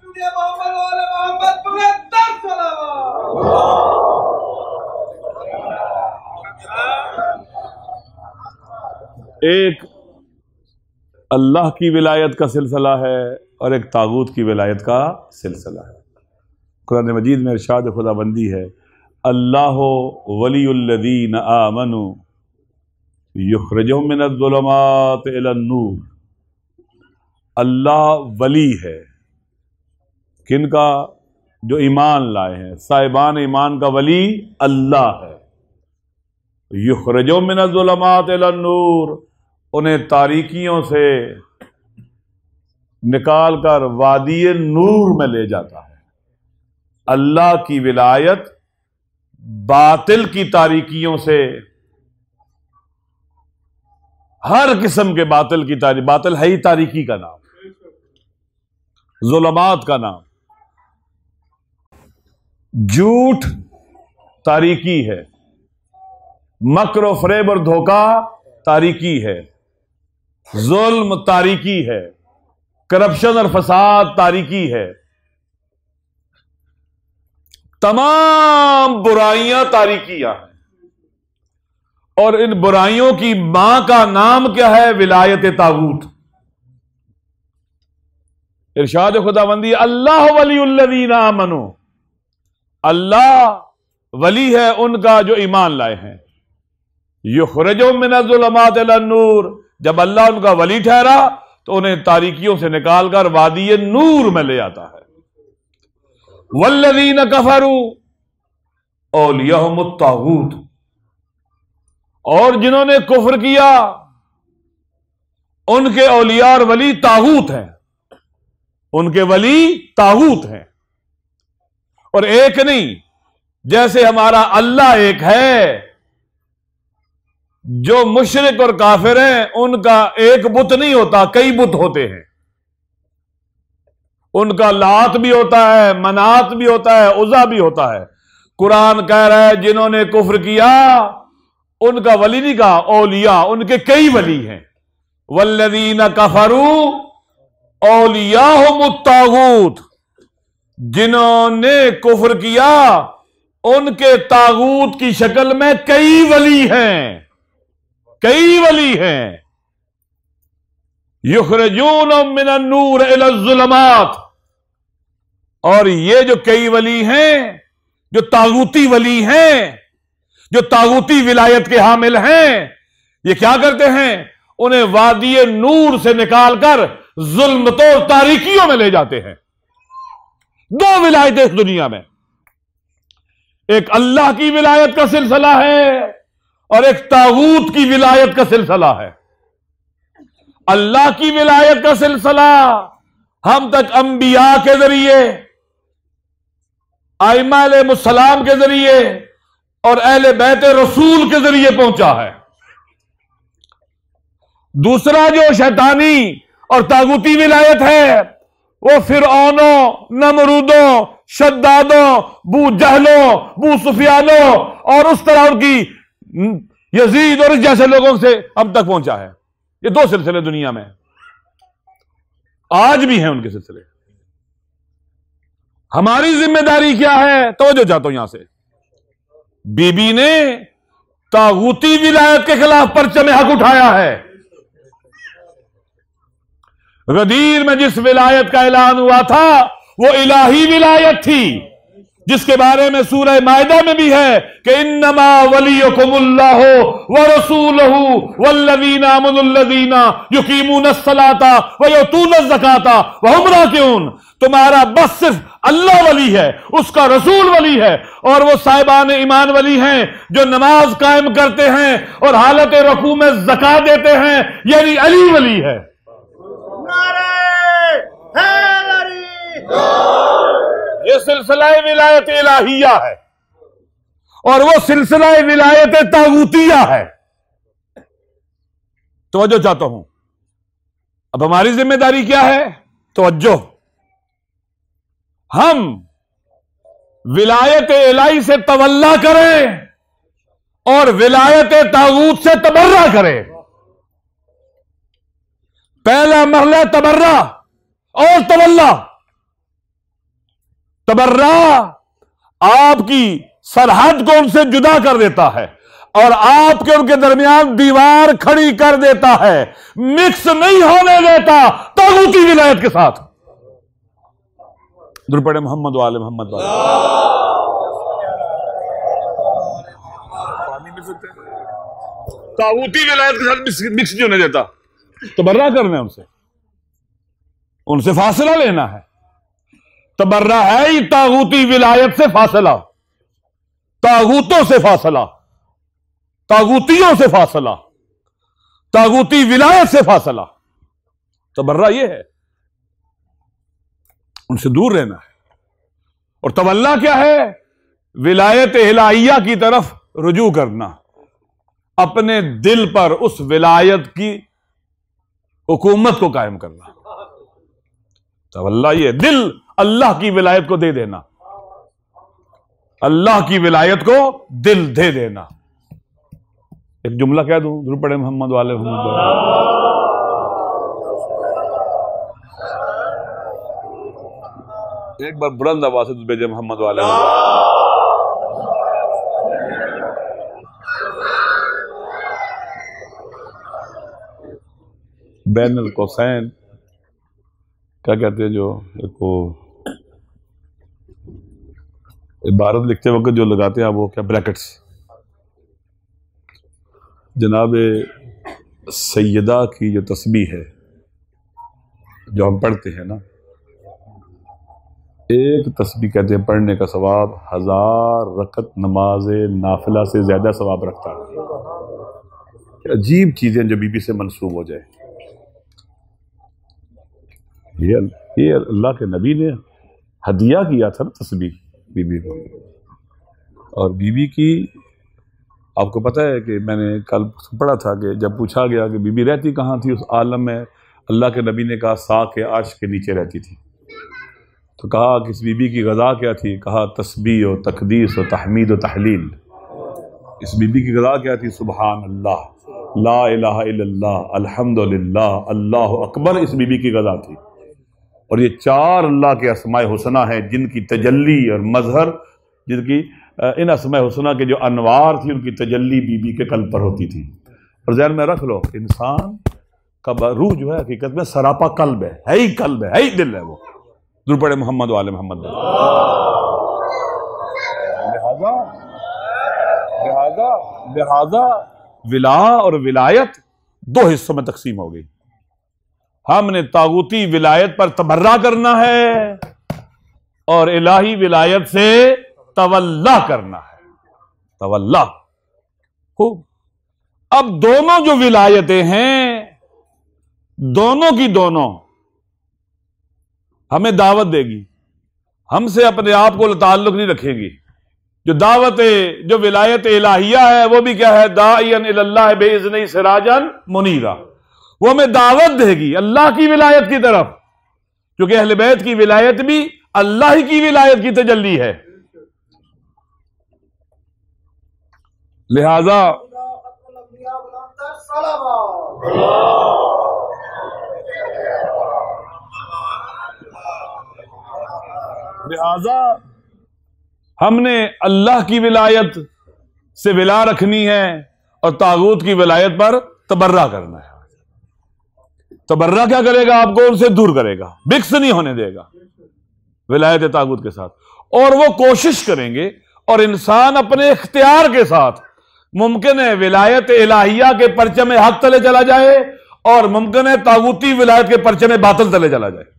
ایک اللہ کی ولایت کا سلسلہ ہے اور ایک طاغوت کی ولایت کا سلسلہ ہے. قرآن مجید میں ارشاد خدا بندی ہے، اللہ ولی الذین آمنوا یخرجہم من الظلمات الی النور. اللہ ولی ہے کن کا؟ جو ایمان لائے ہیں، صاحبان ایمان کا ولی اللہ ہے. یخرجہم من الظلمات الی النور، انہیں تاریکیوں سے نکال کر وادی نور میں لے جاتا ہے. اللہ کی ولایت باطل کی تاریکیوں سے، ہر قسم کے باطل کی تاریکی، باطل ہے ہی تاریکی کا نام، ظلمات کا نام. جھوٹ تاریکی ہے، مکر و فریب اور دھوکہ تاریکی ہے، ظلم تاریکی ہے، کرپشن اور فساد تاریکی ہے، تمام برائیاں تاریکیاں ہیں. اور ان برائیوں کی ماں کا نام کیا ہے؟ ولایت طاغوت. ارشاد خداوندی اللہ ولی الذین آمنوا، اللہ ولی ہے ان کا جو ایمان لائے ہیں. یخرجہم من الظلمات الی النور، جب اللہ ان کا ولی ٹھہرا تو انہیں تاریکیوں سے نکال کر وادی نور میں لے آتا ہے. والذین کفروا اولیاءہم الطاغوت، اور جنہوں نے کفر کیا ان کے اولیاء اور ولی طاغوت ہیں. ان کے ولی طاغوت ہیں، اور ایک نہیں، جیسے ہمارا اللہ ایک ہے، جو مشرک اور کافر ہیں ان کا ایک بت نہیں ہوتا، کئی بت ہوتے ہیں، ان کا لات بھی ہوتا ہے، منات بھی ہوتا ہے، عزا بھی ہوتا ہے۔ قرآن کہہ رہا ہے جنہوں نے کفر کیا ان کا ولی نہیں کہا، اولیاء، ان کے کئی ولی ہیں۔ والذین کفروا اولیاءہم الطاغوت، جنہوں نے کفر کیا ان کے طاغوت کی شکل میں کئی ولی ہیں، کئی ولی ہیں۔ یخرجون من النور الی الظلمات، اور یہ جو کئی ولی ہیں، جو طاغوتی ولی ہیں، جو طاغوتی ولایت کے حامل ہیں، یہ کیا کرتے ہیں؟ انہیں وادی نور سے نکال کر ظلمتوں اور تاریکیوں میں لے جاتے ہیں۔ دو ولایتیں اس دنیا میں، ایک اللہ کی ولایت کا سلسلہ ہے اور ایک طاغوت کی ولایت کا سلسلہ ہے۔ اللہ کی ولایت کا سلسلہ ہم تک انبیاء کے ذریعے، ائمہ علیہ السلام کے ذریعے اور اہل بیت رسول کے ذریعے پہنچا ہے۔ دوسرا جو شیطانی اور طاغوتی ولایت ہے وہ فرعونوں، نمرودوں، شدادوں، بو جہلوں، بو سفیانوں اور اس طرح ان کی یزید اور اس جیسے لوگوں سے اب تک پہنچا ہے۔ یہ دو سلسلے دنیا میں آج بھی ہیں، ان کے سلسلے۔ ہماری ذمہ داری کیا ہے؟ توجہ چاہتا ہوں یہاں سے۔ بی بی نے طاغوتی ولایت کے خلاف پرچم حق اٹھایا ہے۔ غدیر میں جس ولایت کا اعلان ہوا تھا وہ الہی ولایت تھی، جس کے بارے میں سورہ مائدہ میں بھی ہے کہ انما ولیکم اللہ ورسولہ والذین آمنوا الذین یقیمون الصلاۃ ویؤتون الزکاۃ وہم راکعون۔ تمہارا بس صرف اللہ ولی ہے، اس کا رسول ولی ہے، اور وہ صاحبان ایمان ولی ہیں جو نماز قائم کرتے ہیں اور حالت رکوع میں زکات دیتے ہیں، یعنی علی ولی ہے۔ یہ سلسلہ ولایت الہیہ ہے اور وہ سلسلہ ولایت طاغوتیہ ہے۔ توجہ چاہتا ہوں۔ اب ہماری ذمہ داری کیا ہے؟ توجہ۔ ہم ولایت الہی سے تولا کریں اور ولایت طاغوت سے تبرہ کریں۔ پہلا مرحلہ تبرہ اور تولا۔ تبرہ آپ کی سرحد کو ان سے جدا کر دیتا ہے اور آپ کے ان کے درمیان دیوار کھڑی کر دیتا ہے، مکس نہیں ہونے دیتا طاغوتی ولایت کے ساتھ۔ درود پڑھیں محمد و آل محمد۔ طاغوتی ولایت کے ساتھ مکس نہیں ہونے دیتا، تبرہ کرنا ہے ان سے، ان سے فاصلہ لینا ہے۔ تبرہ ہے ہی طاغوتی ولایت سے فاصلہ، طاغوتوں سے فاصلہ، طاغوتیوں سے فاصلہ، طاغوتی ولایت سے فاصلہ۔ تبرہ یہ ہے، ان سے دور رہنا ہے۔ اور تولا کیا ہے؟ ولایت الہیہ کی طرف رجوع کرنا، اپنے دل پر اس ولایت کی حکومت کو قائم کرنا۔ تولا یہ دل اللہ کی ولایت کو دے دینا، اللہ کی ولایت کو دل دے دینا۔ ایک جملہ کہہ دوں، درود پڑھیں محمد والے محمد۔ ایک بار بلند آواز سے بھیجے محمد والے محمد۔ بین القوسین کیا کہتے ہیں، جو ایک وہ عبارت لکھتے وقت جو لگاتے ہیں وہ کیا، بریکٹس۔ جناب سیدہ کی جو تسبیح ہے جو ہم پڑھتے ہیں نا، ایک تسبیح کہتے ہیں پڑھنے کا ثواب ہزار رکعت نماز نافلہ سے زیادہ ثواب رکھتا ہے۔ عجیب چیزیں جو بی بی سے منسوب ہو جائے۔ یہ یہ اللہ کے نبی نے ہدیہ کیا تھا نا تسبیح بی بی کو. اور بی بی کی آپ کو پتہ ہے کہ میں نے کل پڑھا تھا کہ جب پوچھا گیا کہ بی بی رہتی کہاں تھی اس عالم میں، اللہ کے نبی نے کہا ساق کے عرش کے نیچے رہتی تھی. تو کہا کہ اس بی بی کی غذا کیا تھی؟ کہا تسبیح و تقدیس و تحمید و تحلیل. اس بی بی کی غذا کیا تھی؟ سبحان اللہ، لا الہ الا اللہ، الحمدللہ، اللہ اکبر. اس بی بی کی غذا تھی. اور یہ چار اللہ کے اسماء حسنہ ہیں جن کی تجلی اور مظہر، جن کی ان اسماء حسنہ کے جو انوار تھی ان کی تجلی بی بی کے قلب پر ہوتی تھی. اور ذہن میں رکھ لو، انسان کا روح جو ہے حقیقت میں سراپا قلب ہے، ہے ہی قلب ہے، ہے ہی دل ہے. وہ درود پڑھے محمد وآل محمد. لہذا لہذا لہذا ولا اور ولایت دو حصوں میں تقسیم ہو گئی. ہم نے طاغوتی ولایت پر تبرہ کرنا ہے اور الہی ولایت سے تولا کرنا ہے. تولا خوب. اب دونوں جو ولایتیں ہیں، دونوں کی دونوں ہمیں دعوت دے گی. ہم سے اپنے آپ کو تعلق نہیں رکھیں گی. جو دعوت جو ولایت الہیہ ہے وہ بھی کیا ہے؟ داعیا الی اللہ باذنہ سراجا منیرا. وہ ہمیں دعوت دے گی اللہ کی ولایت کی طرف، کیونکہ اہل بیت کی ولایت بھی اللہ ہی کی ولایت کی تجلی ہے. لہذا لہذا ہم نے اللہ کی ولایت سے ولا رکھنی ہے اور طاغوت کی ولایت پر تبرہ کرنا ہے. تبرہ کیا کرے گا؟ آپ کو ان سے دور کرے گا، مکس نہیں ہونے دے گا ولایت طاغوت کے ساتھ. اور وہ کوشش کریں گے، اور انسان اپنے اختیار کے ساتھ ممکن ہے ولایت الہیہ کے پرچم حق تلے چلا جائے اور ممکن ہے طاغوتی ولایت کے پرچم باطل تلے چلا جائے.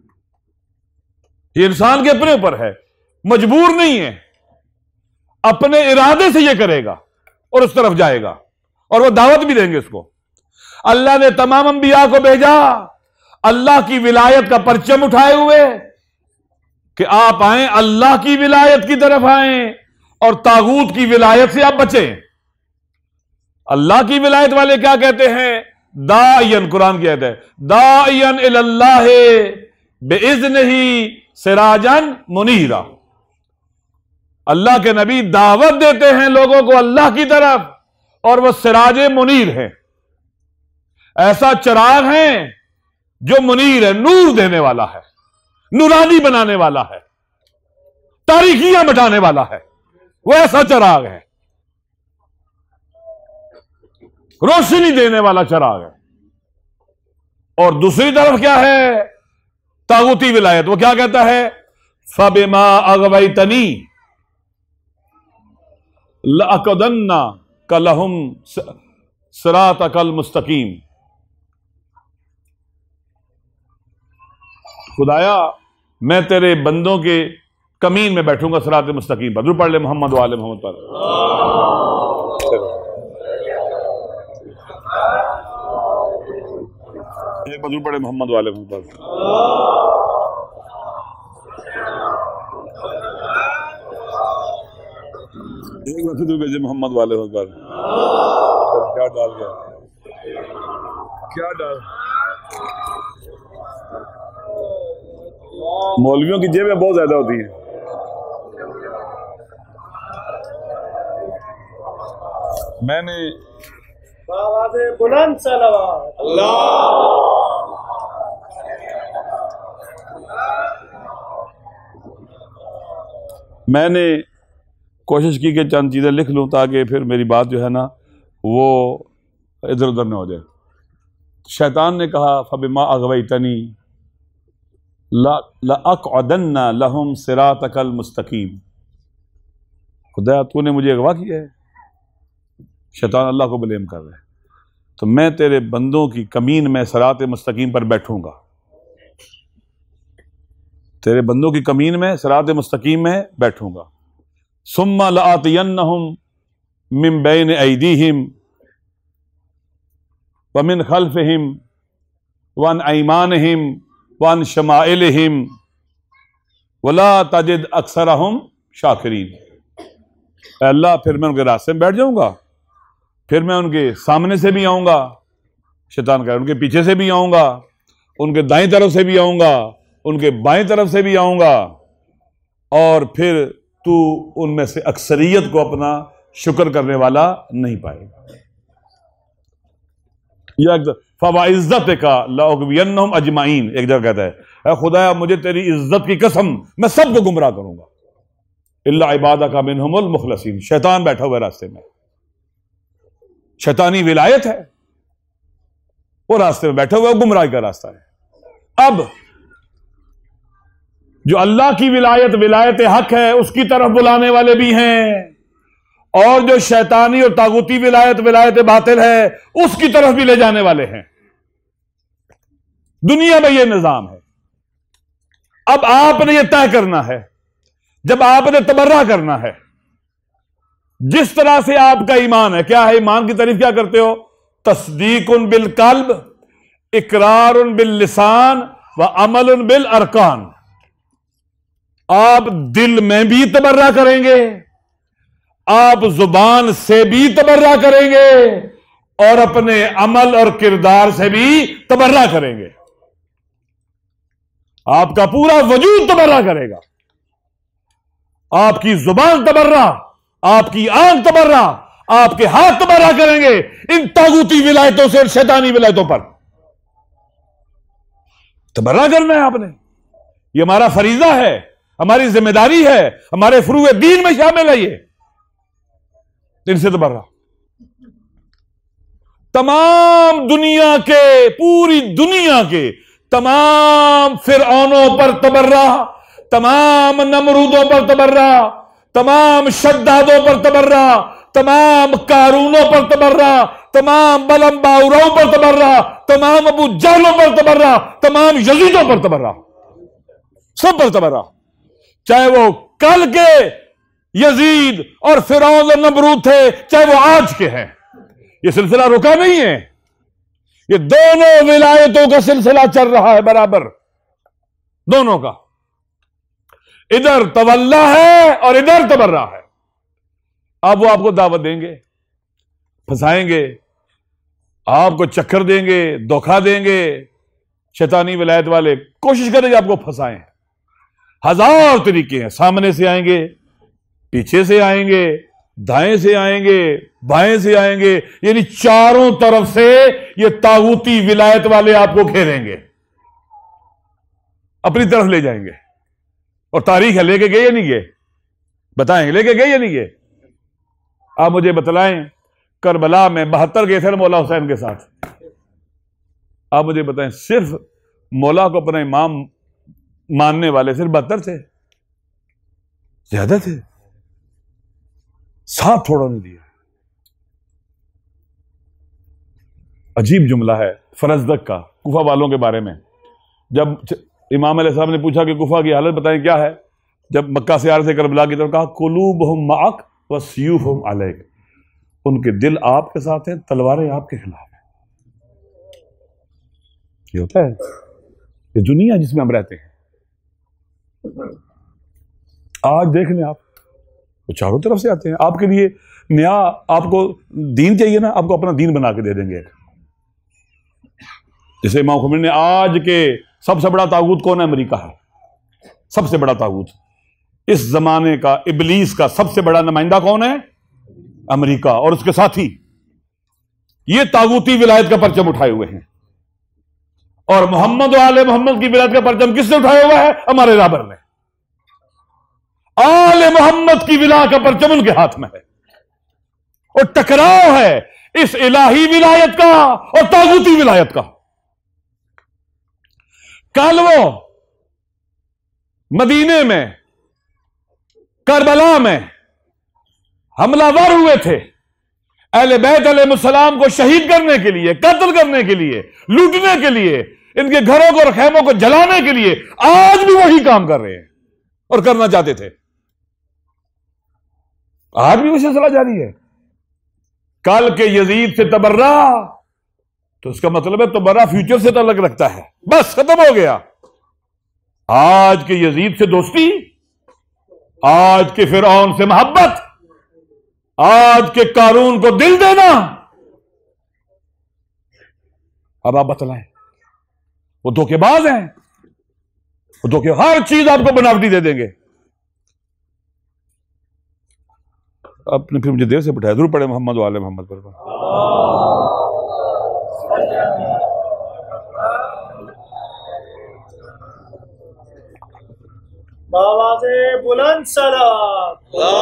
یہ انسان کے اپنے اوپر ہے، مجبور نہیں ہے، اپنے ارادے سے یہ کرے گا اور اس طرف جائے گا. اور وہ دعوت بھی دیں گے اس کو. اللہ نے تمام انبیاء کو بھیجا اللہ کی ولایت کا پرچم اٹھائے ہوئے کہ آپ آئیں، اللہ کی ولایت کی طرف آئیں اور طاغوت کی ولایت سے آپ بچیں. اللہ کی ولایت والے کیا کہتے ہیں؟ داعین، قرآن کی آیت ہے، داعین الی اللہ باذنہ سراجا منیرا. اللہ کے نبی دعوت دیتے ہیں لوگوں کو اللہ کی طرف، اور وہ سراج منیر ہیں. ایسا چراغ ہے جو منیر ہے، نور دینے والا ہے، نورانی بنانے والا ہے، تاریکیاں مٹانے والا ہے. وہ ایسا چراغ ہے، روشنی دینے والا چراغ ہے. اور دوسری طرف کیا ہے؟ طاغوتی ولایت. وہ کیا کہتا ہے؟ فَبِمَا أَغْوَيْتَنِي لَأَقْعُدَنَّ لَهُمْ صِرَاطَكَ الْمُسْتَقِيمَ. خدایا میں تیرے بندوں کے کمین میں بیٹھوں گا صراط مستقیم پر. درود پڑھ لے محمد وآل محمد پر. ایک بدر پڑھے محمد والے محمد پر. ایک وقت بھیجے محمد والے محمد پر. کیا ڈال گیا؟ کیا ڈال؟ مولویوں کی جیبیں بہت زیادہ ہوتی ہیں. میں نے بلند صلوات اللہ میں نے کوشش کی کہ چند چیزیں لکھ لوں تاکہ پھر میری بات جو ہے نا وہ ادھر ادھر نہ ہو جائے. شیطان نے کہا فبما اغویتنی لأقعدن لہم صراطک المستقیم. خدا تو نے مجھے اغوا کیا ہے. شیطان اللہ کو بلیم کر رہے. تو میں تیرے بندوں کی کمین میں صراط مستقیم پر بیٹھوں گا. تیرے بندوں کی کمین میں صراط مستقیم میں بیٹھوں گا. ثم لآتینہم من بین ایدیہم ومن خلفہم وعن ایمانہم وعن شمائلہم ولا تجد اکثرہم شاکرین۔ اے اللہ پھر میں ان کے راستے میں بیٹھ جاؤں گا، پھر میں ان کے سامنے سے بھی آؤں گا، شیطان کہہ رہا ہے ان کے پیچھے سے بھی آؤں گا، ان کے دائیں طرف سے بھی آؤں گا، ان کے بائیں طرف سے بھی آؤں گا، اور پھر تو ان میں سے اکثریت کو اپنا شکر کرنے والا نہیں پائے گا۔ فَوَعِزَّتِكَ لَأُغْوِيَنَّهُمْ أَجْمَعِينَ، ایک جگہ کہتا ہے اے خدایا مجھے تیری عزت کی قسم میں سب کو گمراہ کروں گا إِلَّا عِبَادَكَ مِنْهُمُ الْمُخْلَصِينَ۔ شیطان بیٹھا ہوا ہے راستے میں، شیطانی ولایت ہے، وہ راستے میں بیٹھا ہوا ہے، گمراہی کا راستہ ہے۔ اب جو اللہ کی ولایت ولایت حق ہے اس کی طرف بلانے والے بھی ہیں، اور جو شیطانی اور طاغوتی ولایت ولایت باطل ہے اس کی طرف بھی لے جانے والے ہیں۔ دنیا میں یہ نظام ہے۔ اب آپ نے یہ طے کرنا ہے، جب آپ نے تبرہ کرنا ہے، جس طرح سے آپ کا ایمان ہے، کیا ہے ایمان کی تعریف کیا کرتے ہو؟ تصدیق بالقلب، اقرار باللسان و عمل بالارکان۔ آپ دل میں بھی تبرہ کریں گے، آپ زبان سے بھی تبرہ کریں گے، اور اپنے عمل اور کردار سے بھی تبرہ کریں گے۔ آپ کا پورا وجود تبرہ کرے گا، آپ کی زبان تبرہ، آپ کی آنکھ تبرہ، آپ کے ہاتھ تبرہ کریں گے ان طاغوتی ولایتوں سے اور شیطانی ولایتوں پر۔ تبرہ کرنا ہے آپ نے، یہ ہمارا فریضہ ہے، ہماری ذمہ داری ہے، ہمارے فروع دین میں شامل ہے یہ۔ ان سے تبرہ، تمام دنیا کے، پوری دنیا کے تمام فرعونوں پر تبرہ، تمام نمرودوں پر تبرہ، تمام شدادوں پر تبرہ، تمام قارونوں پر تبرہ، تمام بلم باوراؤں پر تبرہ، تمام ابو جہلوں پر تبرہ، تمام یزیدوں پر تبرہ، سب پر تبرہ، چاہے وہ کل کے یزید اور فرعون اور نمرود تھے، چاہے وہ آج کے ہیں۔ یہ سلسلہ رکا نہیں ہے، یہ دونوں ولایتوں کا سلسلہ چل رہا ہے برابر، دونوں کا، ادھر تولا ہے اور ادھر تبرہ ہے۔ اب وہ آپ کو دعوت دیں گے، پھنسائیں گے، آپ کو چکر دیں گے، دھوکہ دیں گے، شیطانی ولایت والے کوشش کریں گے آپ کو پھنسائیں۔ ہزار طریقے ہیں، سامنے سے آئیں گے، پیچھے سے آئیں گے، دائیں سے آئیں گے، بائیں سے آئیں گے، یعنی چاروں طرف سے یہ طاغوتی ولایت والے آپ کو گھیریں گے، اپنی طرف لے جائیں گے۔ اور تاریخ ہے، لے کے گئے یا نہیں گئے؟ بتائیں، لے کے گئے یا نہیں گئے؟ آپ مجھے بتلائیں، کربلا میں بہتر گئے تھے مولا حسین کے ساتھ، آپ مجھے بتائیں صرف مولا کو اپنا امام ماننے والے صرف بہتر تھے؟ زیادہ تھے، ساتھ تھوڑا نہیں دیا۔ عجیب جملہ ہے فرزدق کا کوفہ والوں کے بارے میں، جب امام علیہ السلام نے پوچھا کہ کوفہ کی حالت بتائیں کیا ہے، جب مکہ سے آ رہے تھے کربلا کی طرف، کہا قلوبہم معک وسیوفہم علیک، ان کے دل آپ کے ساتھ ہیں، تلواریں آپ کے خلاف ہیں۔ یہ ہوتا ہے، یہ دنیا جس میں ہم رہتے ہیں۔ آج دیکھ لیں، آپ وہ چاروں طرف سے آتے ہیں آپ کے لیے نیا، آپ کو دین چاہیے نا، آپ کو اپنا دین بنا کے دے دیں گے۔ جیسے امام خمینی نے، آج کے سب سے بڑا طاغوت کون ہے؟ امریکہ ہے، سب سے بڑا طاغوت اس زمانے کا، ابلیس کا سب سے بڑا نمائندہ کون ہے؟ امریکہ اور اس کے ساتھی۔ یہ طاغوتی ولایت کا پرچم اٹھائے ہوئے ہیں، اور محمد و آل محمد کی ولایت کا پرچم کس نے اٹھایا ہوا ہے؟ ہمارے رابر نے۔ آل محمد کی ولایت کا پرچم ان کے ہاتھ میں ہے، اور ٹکراؤ ہے اس الہی ولایت کا اور طاغوتی ولایت کا۔ کل وہ مدینے میں، کربلا میں حملہ ور ہوئے تھے، اہل بیت علیہ السلام کو شہید کرنے کے لیے، قتل کرنے کے لیے، لوٹنے کے لیے، ان کے گھروں کو اور خیموں کو جلانے کے لیے، آج بھی وہی کام کر رہے ہیں اور کرنا چاہتے تھے، آج بھی وہ سلسلہ جاری ہے۔ کل کے یزید سے تبرہ، تو اس کا مطلب ہے تبرہ فیوچر سے تعلق رکھتا ہے، بس ختم ہو گیا۔ آج کے یزید سے دوستی، آج کے فرعون سے محبت، آج کے قارون کو دل دینا. اب آپ بتلائیں، وہ دھوکے باز ہیں، وہ دھوکے، ہر چیز آپ کو بناوٹی دے دیں گے. آپ نے پھر مجھے دیر سے بٹھایا، ضرور پڑھے محمد والے محمد پر. بآواز بلند سلام.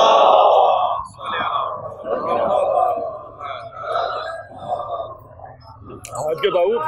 آج کے داؤد،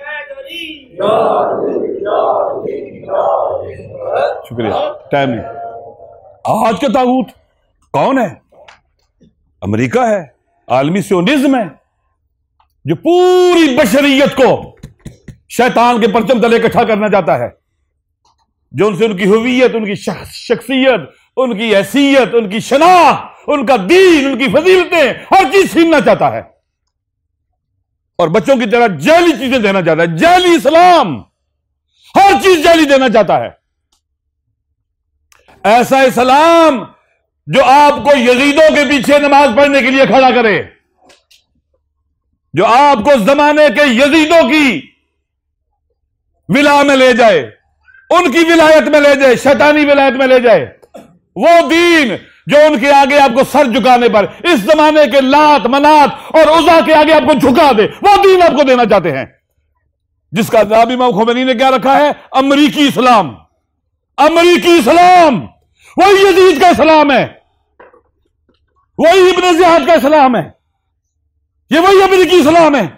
شکریہ، ٹائم نہیں. آج کے طاغوت کون ہے؟ امریکہ ہے، عالمی سیونزم ہے، جو پوری بشریت کو شیطان کے پرچم تلے اکٹھا کرنا چاہتا ہے، جو ان سے ان کی ہویت، ان کی شخصیت، ان کی حیثیت، ان کی شناخت، ان کا دین، ان کی فضیلتیں، ہر چیز چھیننا چاہتا ہے، اور بچوں کی طرح جعلی چیزیں دینا چاہتا ہے. جعلی اسلام، ہر چیز جعلی دینا چاہتا ہے. ایسا اسلام جو آپ کو یزیدوں کے پیچھے نماز پڑھنے کے لیے کھڑا کرے، جو آپ کو زمانے کے یزیدوں کی ولا میں لے جائے، ان کی ولایت میں لے جائے، شیطانی ولایت میں لے جائے. وہ دین جو ان کے آگے آپ کو سر جھکانے پر، اس زمانے کے لات منات اور عزا کے آگے آپ کو جھکا دے، وہ دین آپ کو دینا چاہتے ہیں، جس کا نام امام خمینی نے کیا رکھا ہے؟ امریکی اسلام. امریکی اسلام وہی یزید کا اسلام ہے، وہی ابن زیاد کا اسلام ہے، یہ وہی امریکی اسلام ہے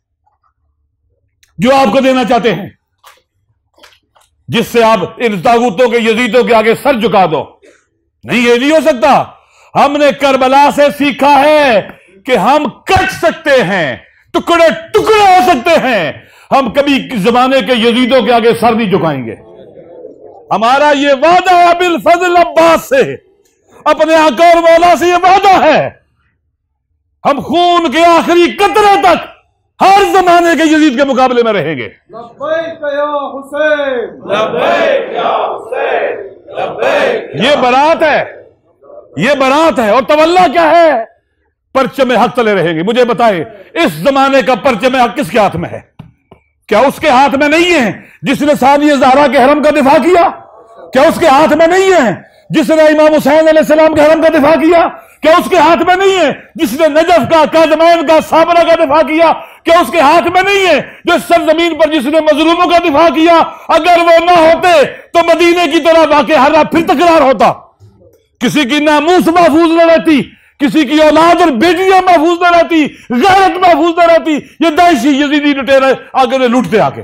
جو آپ کو دینا چاہتے ہیں، جس سے آپ ان طاغوتوں کے یزیدوں کے آگے سر جھکا دو. نہیں، یہ نہیں ہو سکتا. ہم نے کربلا سے سیکھا ہے کہ ہم کٹ سکتے ہیں، ٹکڑے ٹکڑے ہو سکتے ہیں، ہم کبھی زمانے کے یزیدوں کے آگے سر نہیں جھکائیں گے. ہمارا یہ وعدہ ہے بالفضل عباس سے، اپنے آقا اور مولا سے یہ وعدہ ہے، ہم خون کے آخری قطرے تک ہر زمانے کے یزید کے مقابلے میں رہیں گے. لبیک یا حسین، لبیک یا حسین، لبیک. یہ برات ہے، یہ برات ہے. اور تولا کیا ہے؟ پرچم حق تلے رہیں گے. مجھے بتائیں، اس زمانے کا پرچم حق کس کے ہاتھ میں ہے؟ کیا اس کے ہاتھ میں نہیں ہے جس نے ثانیہ زہرا کے حرم کا دفاع کیا؟ کیا اس کے ہاتھ میں نہیں ہے جس نے امام حسین علیہ السلام کے حرم کا دفاع کیا؟ کیا اس کے ہاتھ میں نہیں ہے جس نے نجف کا، کاظمین کا، صابرہ کا دفاع کیا؟ کیا اس کے ہاتھ میں نہیں ہے جو سرزمین پر جس نے مظلوموں کا دفاع کیا؟ اگر وہ نہ ہوتے تو مدینے کی طرح واقع ہرا پھر تکرار ہوتا، کسی کی ناموس محفوظ نہ رہتی، کسی کی اولاد اور بیٹیاں محفوظ نہ رہتی، غیرت محفوظ نہ رہتی. یہ داعشی یزیدی لٹیرے آگے نے لوٹتے آ کے.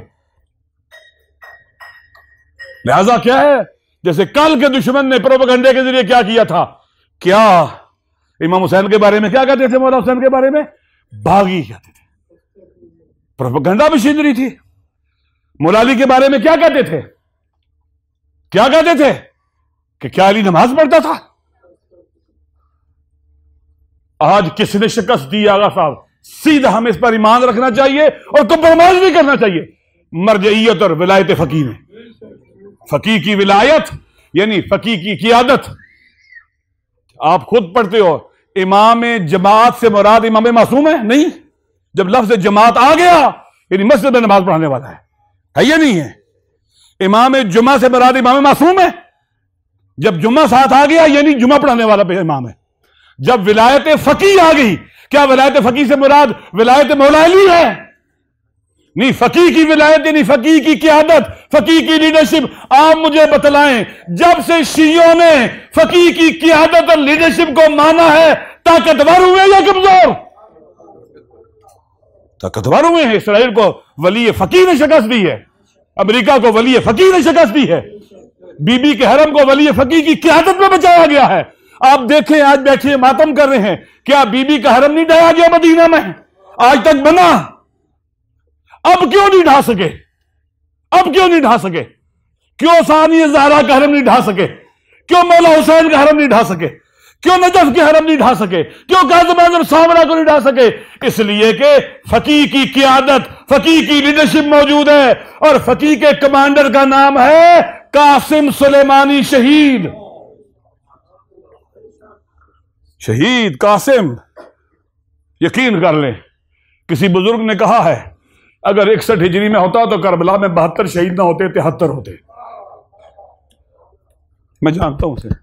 لہذا کیا ہے؟ جیسے کل کے دشمن نے پروپیگنڈے کے ذریعے کیا کیا تھا، کیا امام حسین کے بارے میں کیا کہتے تھے؟ مولا حسین کے بارے میں باغی کہتے تھے، پروپیگنڈا مشینری تھی. مولا علی کے بارے میں کیا کہتے تھے؟ کیا کہتے تھے کہ کیا علی نماز پڑھتا تھا؟ آج کس نے شکست دی آغا صاحب؟ سیدھا ہمیں اس پر ایمان رکھنا چاہیے اور کمپرومائز نہیں کرنا چاہیے. مرجعیت اور ولایت فقیہ میں، فقیہ کی ولایت یعنی فقیہ کی قیادت. آپ خود پڑھتے ہو امام جماعت سے مراد امام معصوم ہے؟ نہیں. جب لفظ جماعت آ گیا یعنی مسجد میں نماز پڑھانے والا ہے، ہے یہ نہیں ہے؟ امام جمعہ سے مراد امام معصوم ہے؟ جب جمعہ ساتھ آ گیا یعنی جمعہ پڑھانے والا پہ امام ہے. جب ولایت فقیہ آ گئی، کیا ولایت فقیہ سے مراد ولایت مولا علی ہے؟ نہیں. فقیہ کی ولایت یعنی فقیہ کی قیادت، فقیہ کی لیڈرشپ. آپ مجھے بتلائیں جب سے شیعوں نے فقیہ کی قیادت اور لیڈرشپ کو مانا ہے، طاقتور ہوئے یا کمزور؟ طاقتور ہوئے ہیں. اسرائیل کو ولی فقیہ نے شکست دی ہے، امریکہ کو ولی فقیہ نے شکست دی ہے، بی بی کے حرم کو ولی فقیہ کی قیادت میں بچایا گیا ہے. آپ دیکھیں آج بیٹھے ماتم کر رہے ہیں، کیا بی بی کا حرم نہیں ڈھایا گیا مدینہ میں؟ آج تک بنا. اب کیوں نہیں ڈھا سکے؟ اب کیوں نہیں ڈھا سکے؟ کیوں ثانیہ زہرا کا حرم نہیں ڈھا سکے؟ کیوں مولا حسین کا حرم نہیں ڈھا سکے؟ کیوں نجف کی حرم نہیں ڈھا سکے؟ کیوں کاظم اعظم سامرا کو نہیں ڈھا سکے؟ اس لیے کہ فقیہ کی قیادت، فقیہ کی لیڈرشپ موجود ہے، اور فقیہ کے کمانڈر کا نام ہے قاسم سلیمانی شہید۔ شہید قاسم، یقین کر لیں، کسی بزرگ نے کہا ہے اگر اکسٹھ ہجری میں ہوتا تو کربلا میں بہتر شہید نہ ہوتے، تہتر ہوتے۔ میں جانتا ہوں اسے،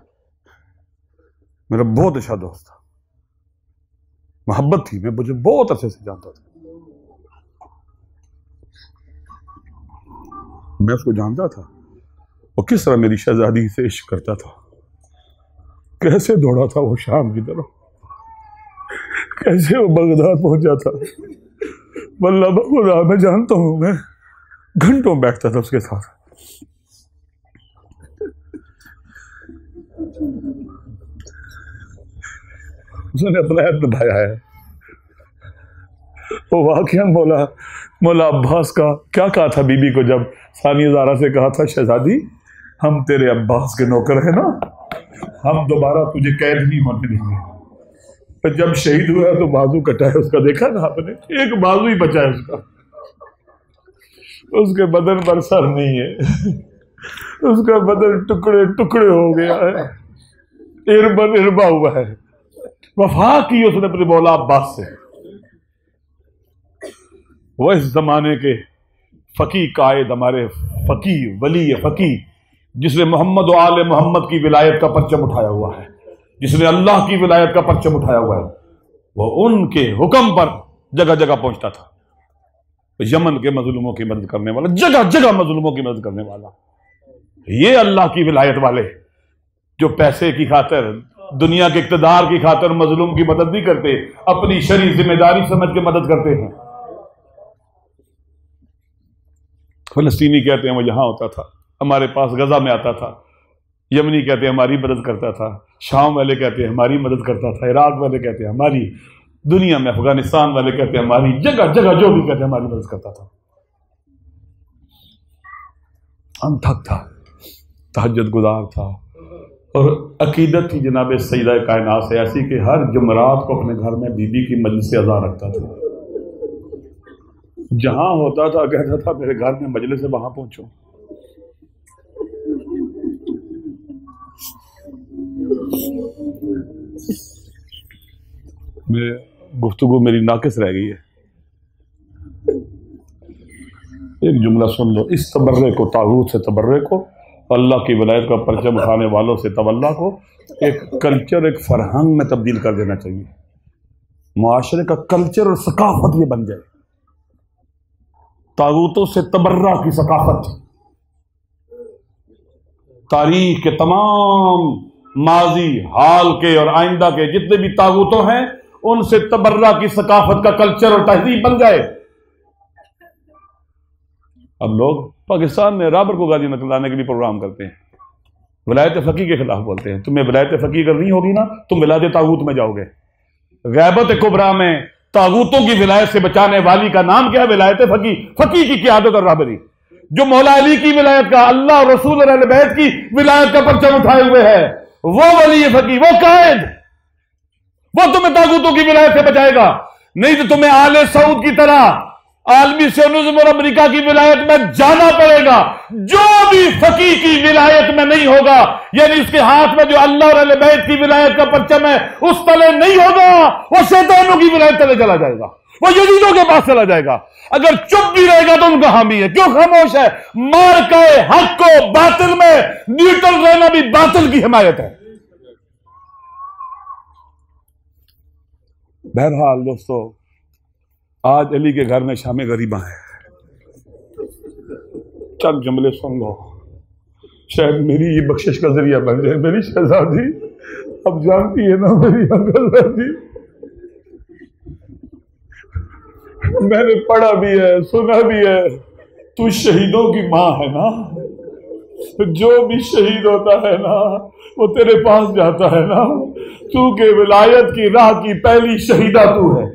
میرا بہت اچھا دوست تھا، محبت تھی، میں مجھے بہت اچھے سے جانتا تھا، میں اس کو جانتا تھا وہ کس طرح میری شہزادی سے عشق کرتا تھا، کیسے دوڑا تھا وہ شام کی طرف، کیسے وہ بغداد پہنچا تھا، واللہ بخدا میں جانتا ہوں، میں گھنٹوں بیٹھتا تھا اس کے ساتھ۔ اس نے اپنا عہد نبھایا ہے۔ وہ واقعہ مولا مولا عباس کا کیا کہا تھا بی بی کو جب ثانیہ زہرا سے کہا تھا شہزادی ہم تیرے عباس کے نوکر ہیں نا، ہم دوبارہ تجھے قید نہیں ہونے دیں گے۔ جب شہید ہوا تو بازو کٹا ہے اس کا، دیکھا نا آپ نے، ایک بازو ہی بچا ہے اس کا، اس کے بدن پر سر نہیں ہے، اس کا بدن ٹکڑے ٹکڑے ہو گیا ہے، اربن اربا ہوا ہے۔ وفا کی اس نے اپنے مولا عباس سے۔ وہ اس زمانے کے فقی قائد، ہمارے فقی ولی فقی، جس نے محمد و آل محمد کی ولایت کا پرچم اٹھایا ہوا ہے، جس نے اللہ کی ولایت کا پرچم اٹھایا ہوا ہے، وہ ان کے حکم پر جگہ جگہ پہنچتا تھا۔ یمن کے مظلوموں کی مدد کرنے والا، جگہ جگہ مظلوموں کی مدد کرنے والا، یہ اللہ کی ولایت والے جو پیسے کی خاطر، دنیا کے اقتدار کی خاطر مظلوم کی مدد نہیں کرتے، اپنی شرعی ذمہ داری سمجھ کے مدد کرتے ہیں۔ فلسطینی کہتے ہیں وہ یہاں ہوتا تھا، ہمارے پاس غزہ میں آتا تھا، یمنی کہتے ہیں ہماری مدد کرتا تھا، شام والے کہتے ہیں ہماری مدد کرتا تھا، عراق والے کہتے ہیں ہماری، دنیا میں افغانستان والے کہتے ہیں ہماری، جگہ جگہ جو بھی کہتے ہیں ہماری مدد کرتا تھا۔ ہم تھک تھا، تہجد گزار تھا، اور عقیدت تھی جناب سیدہ کائنات سے ایسی کہ ہر جمعرات کو اپنے گھر میں بی بی کی مجلس اذان رکھتا تھا، جہاں ہوتا تھا کہتا تھا میرے گھر میں مجلس ہے وہاں پہنچو۔ میں گفتگو میری ناقص رہ گئی ہے، ایک جملہ سن لو، اس تبرے کو، طاغوت سے تبرے کو، اللہ کی ولایت کا پرچم اٹھانے والوں سے تولا کو ایک کلچر، ایک فرہنگ میں تبدیل کر دینا چاہیے، معاشرے کا کلچر اور ثقافت یہ بن جائے۔ طاغوتوں سے تبرہ کی ثقافت، تاریخ کے تمام ماضی، حال کے اور آئندہ کے جتنے بھی طاغوتوں ہیں ان سے تبرہ کی ثقافت کا کلچر اور تہذیب بن جائے۔ اب لوگ پاکستان میں رابر کو گالی نکلانے کے لیے پروگرام کرتے ہیں، ولایت فقیہ کے خلاف بولتے ہیں، تمہیں ولایت فقیہ اگر نہیں ہوگی نا تم ولایت طاغوت میں جاؤ گے۔ غیبت کبریٰ میں طاغوتوں کی ولایت سے بچانے والی کا نام کیا ہے؟ ولایت فقیہ، فقیہ کی قیادت اور رہبری۔ جو مولا علی کی ولایت کا، اللہ اور رسول اور اہل بیت کی ولایت کا پرچم اٹھائے ہوئے ہے، وہ ولی فقیہ، وہ قائد، وہ تمہیں طاغوتوں کی ولایت سے بچائے گا، نہیں تو تمہیں آل سعود کی طرح عالمی سیونزم اور امریکہ کی ولایت میں جانا پڑے گا۔ جو بھی فقیہ کی ولایت میں نہیں ہوگا، یعنی اس کے ہاتھ میں جو اللہ اور اہل بیت کی ولایت کا پرچم ہے اس تلے نہیں ہوگا، وہ شیطانوں کی ولایت تلے چلا جائے گا، وہ یزیدوں کے پاس چلا جائے گا۔ اگر چپ بھی رہے گا تو ان کا حامی ہے، کیوں خاموش ہے؟ مارکہ حق کو باطل میں نیوٹرل رہنا بھی باطل کی حمایت ہے۔ بہرحال دوستو، آج علی کے گھر میں شام غریباں ہیں، چند جملے سن لو، شاید میری یہ بخشش کا ذریعہ بن جائے۔ میری شہزادی، اب جانتی ہے نا میری شہزادی، میں نے پڑھا بھی ہے، سنا بھی ہے، تو شہیدوں کی ماں ہے نا، جو بھی شہید ہوتا ہے نا وہ تیرے پاس جاتا ہے نا، تو کہ ولایت کی راہ کی پہلی شہیدہ تو ہے۔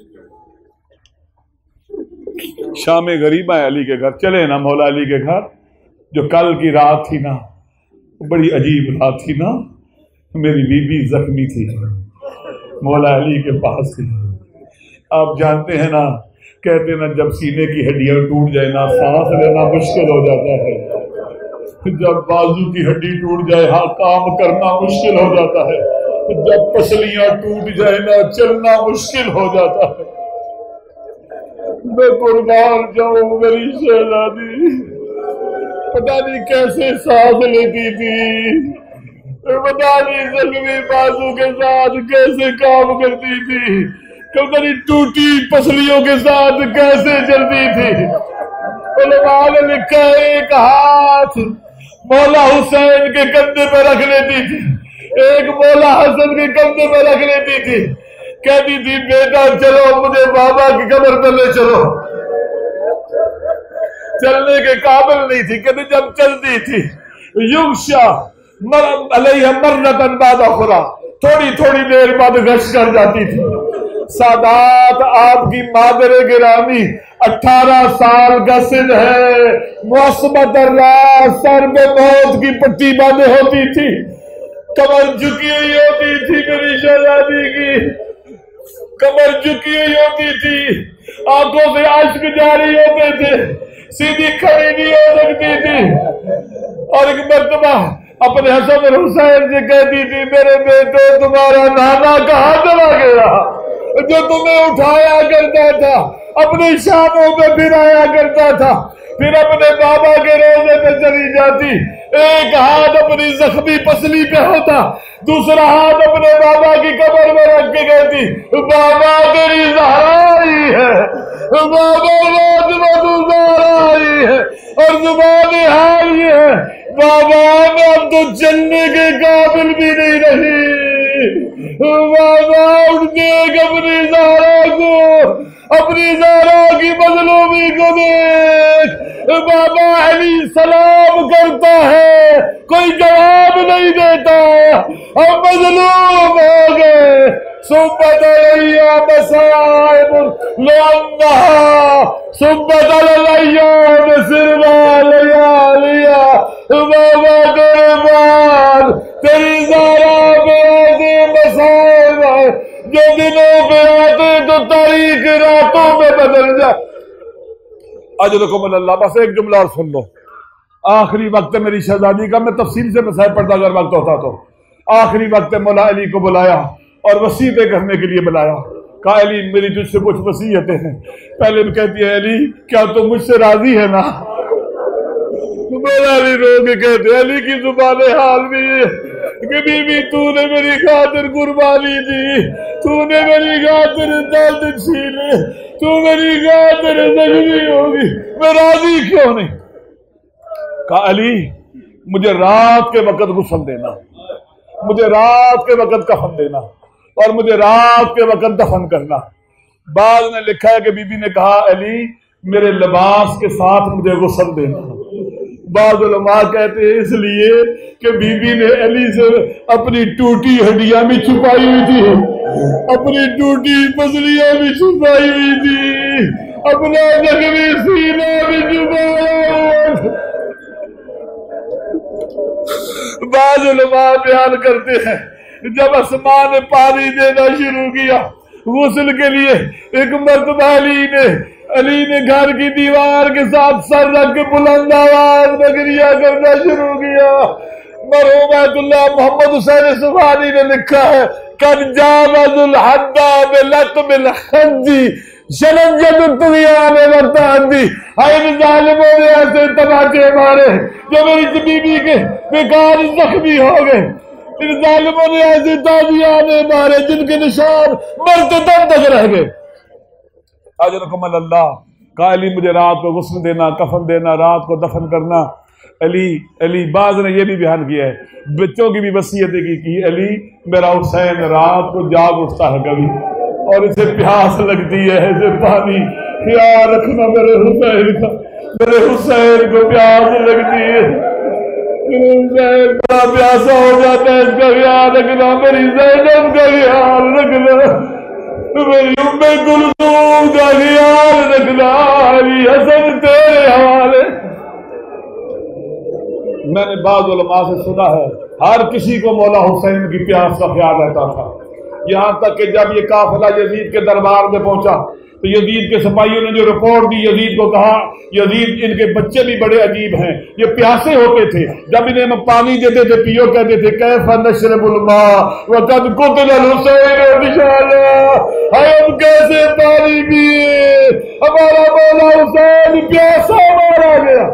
شام غریبہ ہے علی کے گھر، چلے نا مولا علی کے گھر۔ جو کل کی رات تھی نا، بڑی عجیب رات تھی نا، میری بیوی زخمی تھی، مولا علی کے پاس تھی. آپ جانتے ہیں نا، کہتے نا جب سینے کی ہڈیاں ٹوٹ جائے نا سانس لینا مشکل ہو جاتا ہے، جب بازو کی ہڈی ٹوٹ جائے ہاں کام کرنا مشکل ہو جاتا ہے، جب پسلیاں ٹوٹ جائے نا چلنا مشکل ہو جاتا ہے. میں قربان جاؤں میری شہزادی پتہ نہیں کیسے سانس لیتی تھی، پتہ نہیں زخمی بازو کے ساتھ کیسے کام کرتی تھی، کبھی ٹوٹی پسلیوں کے ساتھ کیسے چلتی تھی. علماء نے لکھا ایک ہاتھ مولا حسین کے کندھے پہ رکھ لیتی تھی، ایک مولا حسن کے کندھے پہ رکھ لیتی تھی، کہتی تھی بیٹا چلو مجھے بابا کی قبر پہ لے چلو. چلنے کے قابل نہیں تھی، کہتی جب چلتی تھی یغشا علیہ مرتن بعد اخرى، تھوڑی تھوڑی دیر بعد گش کر جاتی تھی. سادات آپ کی مادر گرامی اٹھارہ سال کا سن ہے، موسمت الراس، سر میں موت کی پٹی باندھے ہوتی تھی، کمر جھکی ہوئی ہوتی تھی، میری شہزادی کی کمر جھکی ہوئی ہوتی تھی، آنکھوں سے اشک جاری ہوتے تھے، سیدھی کھڑی نہیں ہو سکتی تھی. اور ایک مرتبہ اپنے حسن اور حسین سے کہتی تھی میرے بیٹے تمہارا نانا کہاں چلا گیا جو تمہیں اٹھایا کرتا تھا، اپنے شاموں پہ پھرایا کرتا تھا، پھر اپنے بابا کے روزے پہ چلی جاتی، ایک ہاتھ اپنی زخمی پسلی پہ ہوتا، دوسرا ہاتھ اپنے بابا کی قبر میں رکھ کے کہتی بابا تیری زہرا آئی ہے، بابا فاطمہ زہرا آئی ہے. اور زبان حال یہ ہے بابا اب تو چلنے کے قابل بھی نہیں رہی، بابا اٹھ دیکھ اپنی زہرا کو، اپنی زہرا کی مظلومی کو دیکھ. بابا علی سلام کرتا ہے کوئی جواب نہیں دیتا، ہم مظلوم ہو گئے. صبت علیہ مصائب لعنہا صبت علیہ بسرنا لیالیا. بابا تیرے بعد تیری زہرا پہ ایسے مصائب ہے جو دنوں پہ آتے تو تاریخ راتوں میں بدل جائے. اجرکم اللہ. بس ایک جملہ اور سن لو، آخری وقت میری شہزادی کا، میں تفصیل سے مسائل پڑھتا اگر وقت ہوتا تو. آخری وقت مولا علی کو بلایا اور وصیتیں کرنے کے لیے بلایا، کہا علی میری تجھ سے کچھ وصیتیں ہیں. پہلے کہتی ہے علی کیا تم مجھ سے راضی ہے نا؟ مولا علی رو کے کہتے علی کی زبان حال بھی ہے کہ بی بی تو نے میری خاطر قربانی دی، تو نے میری خاطر دولت چھینے، تو میری خاطر زخمی ہوگی، میں راضی کیوں نہیں؟ کہا علی مجھے رات کے وقت غسل دینا، مجھے رات کے وقت کفن دینا، اور مجھے رات کے وقت دفن کرنا. بعض نے لکھا ہے کہ بی بی نے کہا علی میرے لباس کے ساتھ مجھے غسل دینا. بعض علماء کہتے ہیں اس لیے کہ بی بی نے علی سے اپنی ٹوٹی ہڈیاں بھی چھپائی ہوئی تھی، اپنی ٹوٹی پسلیاں بھی چھپائی ہوئی تھی، اپنا زخمی سینہ بھی چھپایا. بعض علماء بیان کرتے ہیں جب آسمان نے پانی دینا شروع کیا غسل کے لیے، ایک مرتبہ علی نے علی نے گھر کی دیوار کے ساتھ سر رکھ کے بلند آواز میں گریہ کرنا شروع کیا. مرحوم بیت اللہ محمد حسین صفانی نے لکھا ہے قد جاوز الحد بلطم الخد شلنجت الطغیان والتعدی. ان ظالموں نے ایسے تماچے مارے جو میری بیوی کے بیکار زخمی ہو گئے، ان ظالموں نے ایسے تازیانے مارے جن کے نشان مرتے دم تک رہ گئے. اجرکم اللہ. کہا علی مجھے رات کو غسل دینا، کفن دینا، رات کو دفن کرنا. علی علی بعض نے یہ بھی بیان کیا ہے، بچوں کی بھی وصیتیں کی کی علی میرا حسین رات کو جاگ اٹھتا ہے کبھی اور اسے پیاس لگتی ہے، اسے پانی خیال رکھنا میرے حسین کا، میرے حسین کو پیاس لگتی ہے، حسین بڑا پیاسا ہو جاتا ہے، اس کا خیال رکھنا، میری زینب کا خیال رکھنا، میری ام کلثوم کا خیال رکھنا. علی حسن تیرے حوالے. میں نے بعض علماء سے سنا ہے ہر کسی کو مولا حسین کی پیاس کا خیال رہتا تھا، یہاں تک کہ جب یہ قافلہ یزید کے دربار میں پہنچا تو یزید کے سپاہیوں نے جو رپورٹ دی، یزید کو کہا یزید ان کے بچے بھی بڑے عجیب ہیں، یہ پیاسے ہوتے تھے، جب انہیں ہم پانی دیتے تھے پیو کہتے تھے کیف نشرب الماء وقد قتل الحسین بشارہ، ہم کیسے پانی پیے، ہمارا مولا حسین پیاسا مارا گیا۔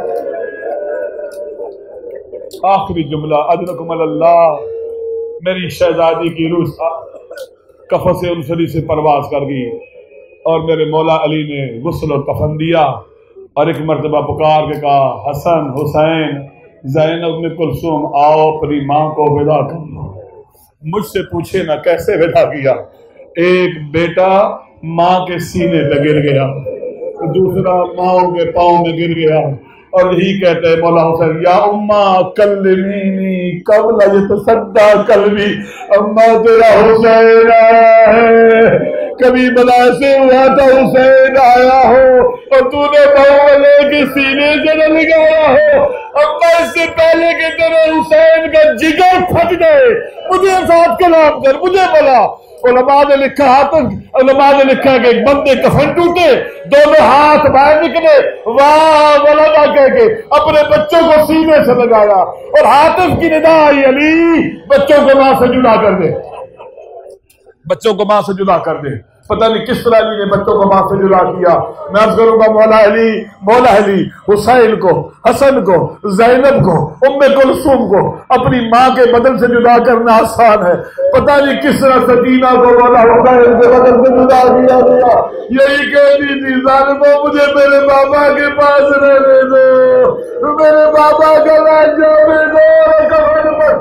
آخری جملہ اجرکم اللہ، میری شہزادی کی روح کفن انصری سے پرواز کر گئی اور میرے مولا علی نے غسل اور کفن دیا اور ایک مرتبہ پکار کے کہا حسن حسین زینب میں کلثوم آؤ اپنی ماں کو ودا کر لو۔ مجھ سے پوچھے نہ کیسے ودا کیا، ایک بیٹا ماں کے سینے پہ گر گیا، دوسرا ماں کے پاؤں میں گر گیا، اور یہی کہتے ہیں مولا حسین یا اماں کلمینی قبل یتصدی قلبی، اماں تیرا حسین آیا ہے، کبھی بلا سے ہوا تھا حسین آیا ہو اور تو نے بہو لے کے سینے سے نہ لگایا ہو، اماں اس سے پہلے کہ تیرے حسین کا جگر پھٹ جائے مجھے ساتھ کلام کر، مجھے بلا۔ علماء نے لکھا ہاتھ علماء نے لکھا کہ ایک بندے کفن ٹوٹے، دونوں ہاتھ باہر نکلے، واہ ولدا کہہ کے اپنے بچوں کو سینے سے لگایا اور حاطف کی ندا آئی علی بچوں کو ماں سے جدا کر دے، بچوں کو ماں سے جدا کر دے۔ پتہ نہیں کس طرح علی نے بچوں کو ماں سے جدا کیا۔ میں عرض کروں گا مولا علی مولا علی حسین کو، حسن کو، زینب کو، ام کلثوم کو اپنی ماں کے بدن سے جدا کرنا آسان ہے، پتہ نہیں کس طرح سکینہ کو مولا حسین کے بدن سے جدا کیا گیا۔ یہی کہتی تھی ظالموں مجھے میرے بابا کے پاس رہنے دو، میرے بابا کا راجہ میں دو کفن پر۔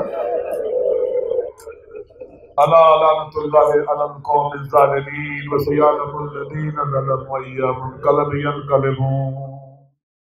الا لعنت اللہ علی القوم الظالمین وسیعلم الذین ظلموا ایہم منقلب ینقلبون۔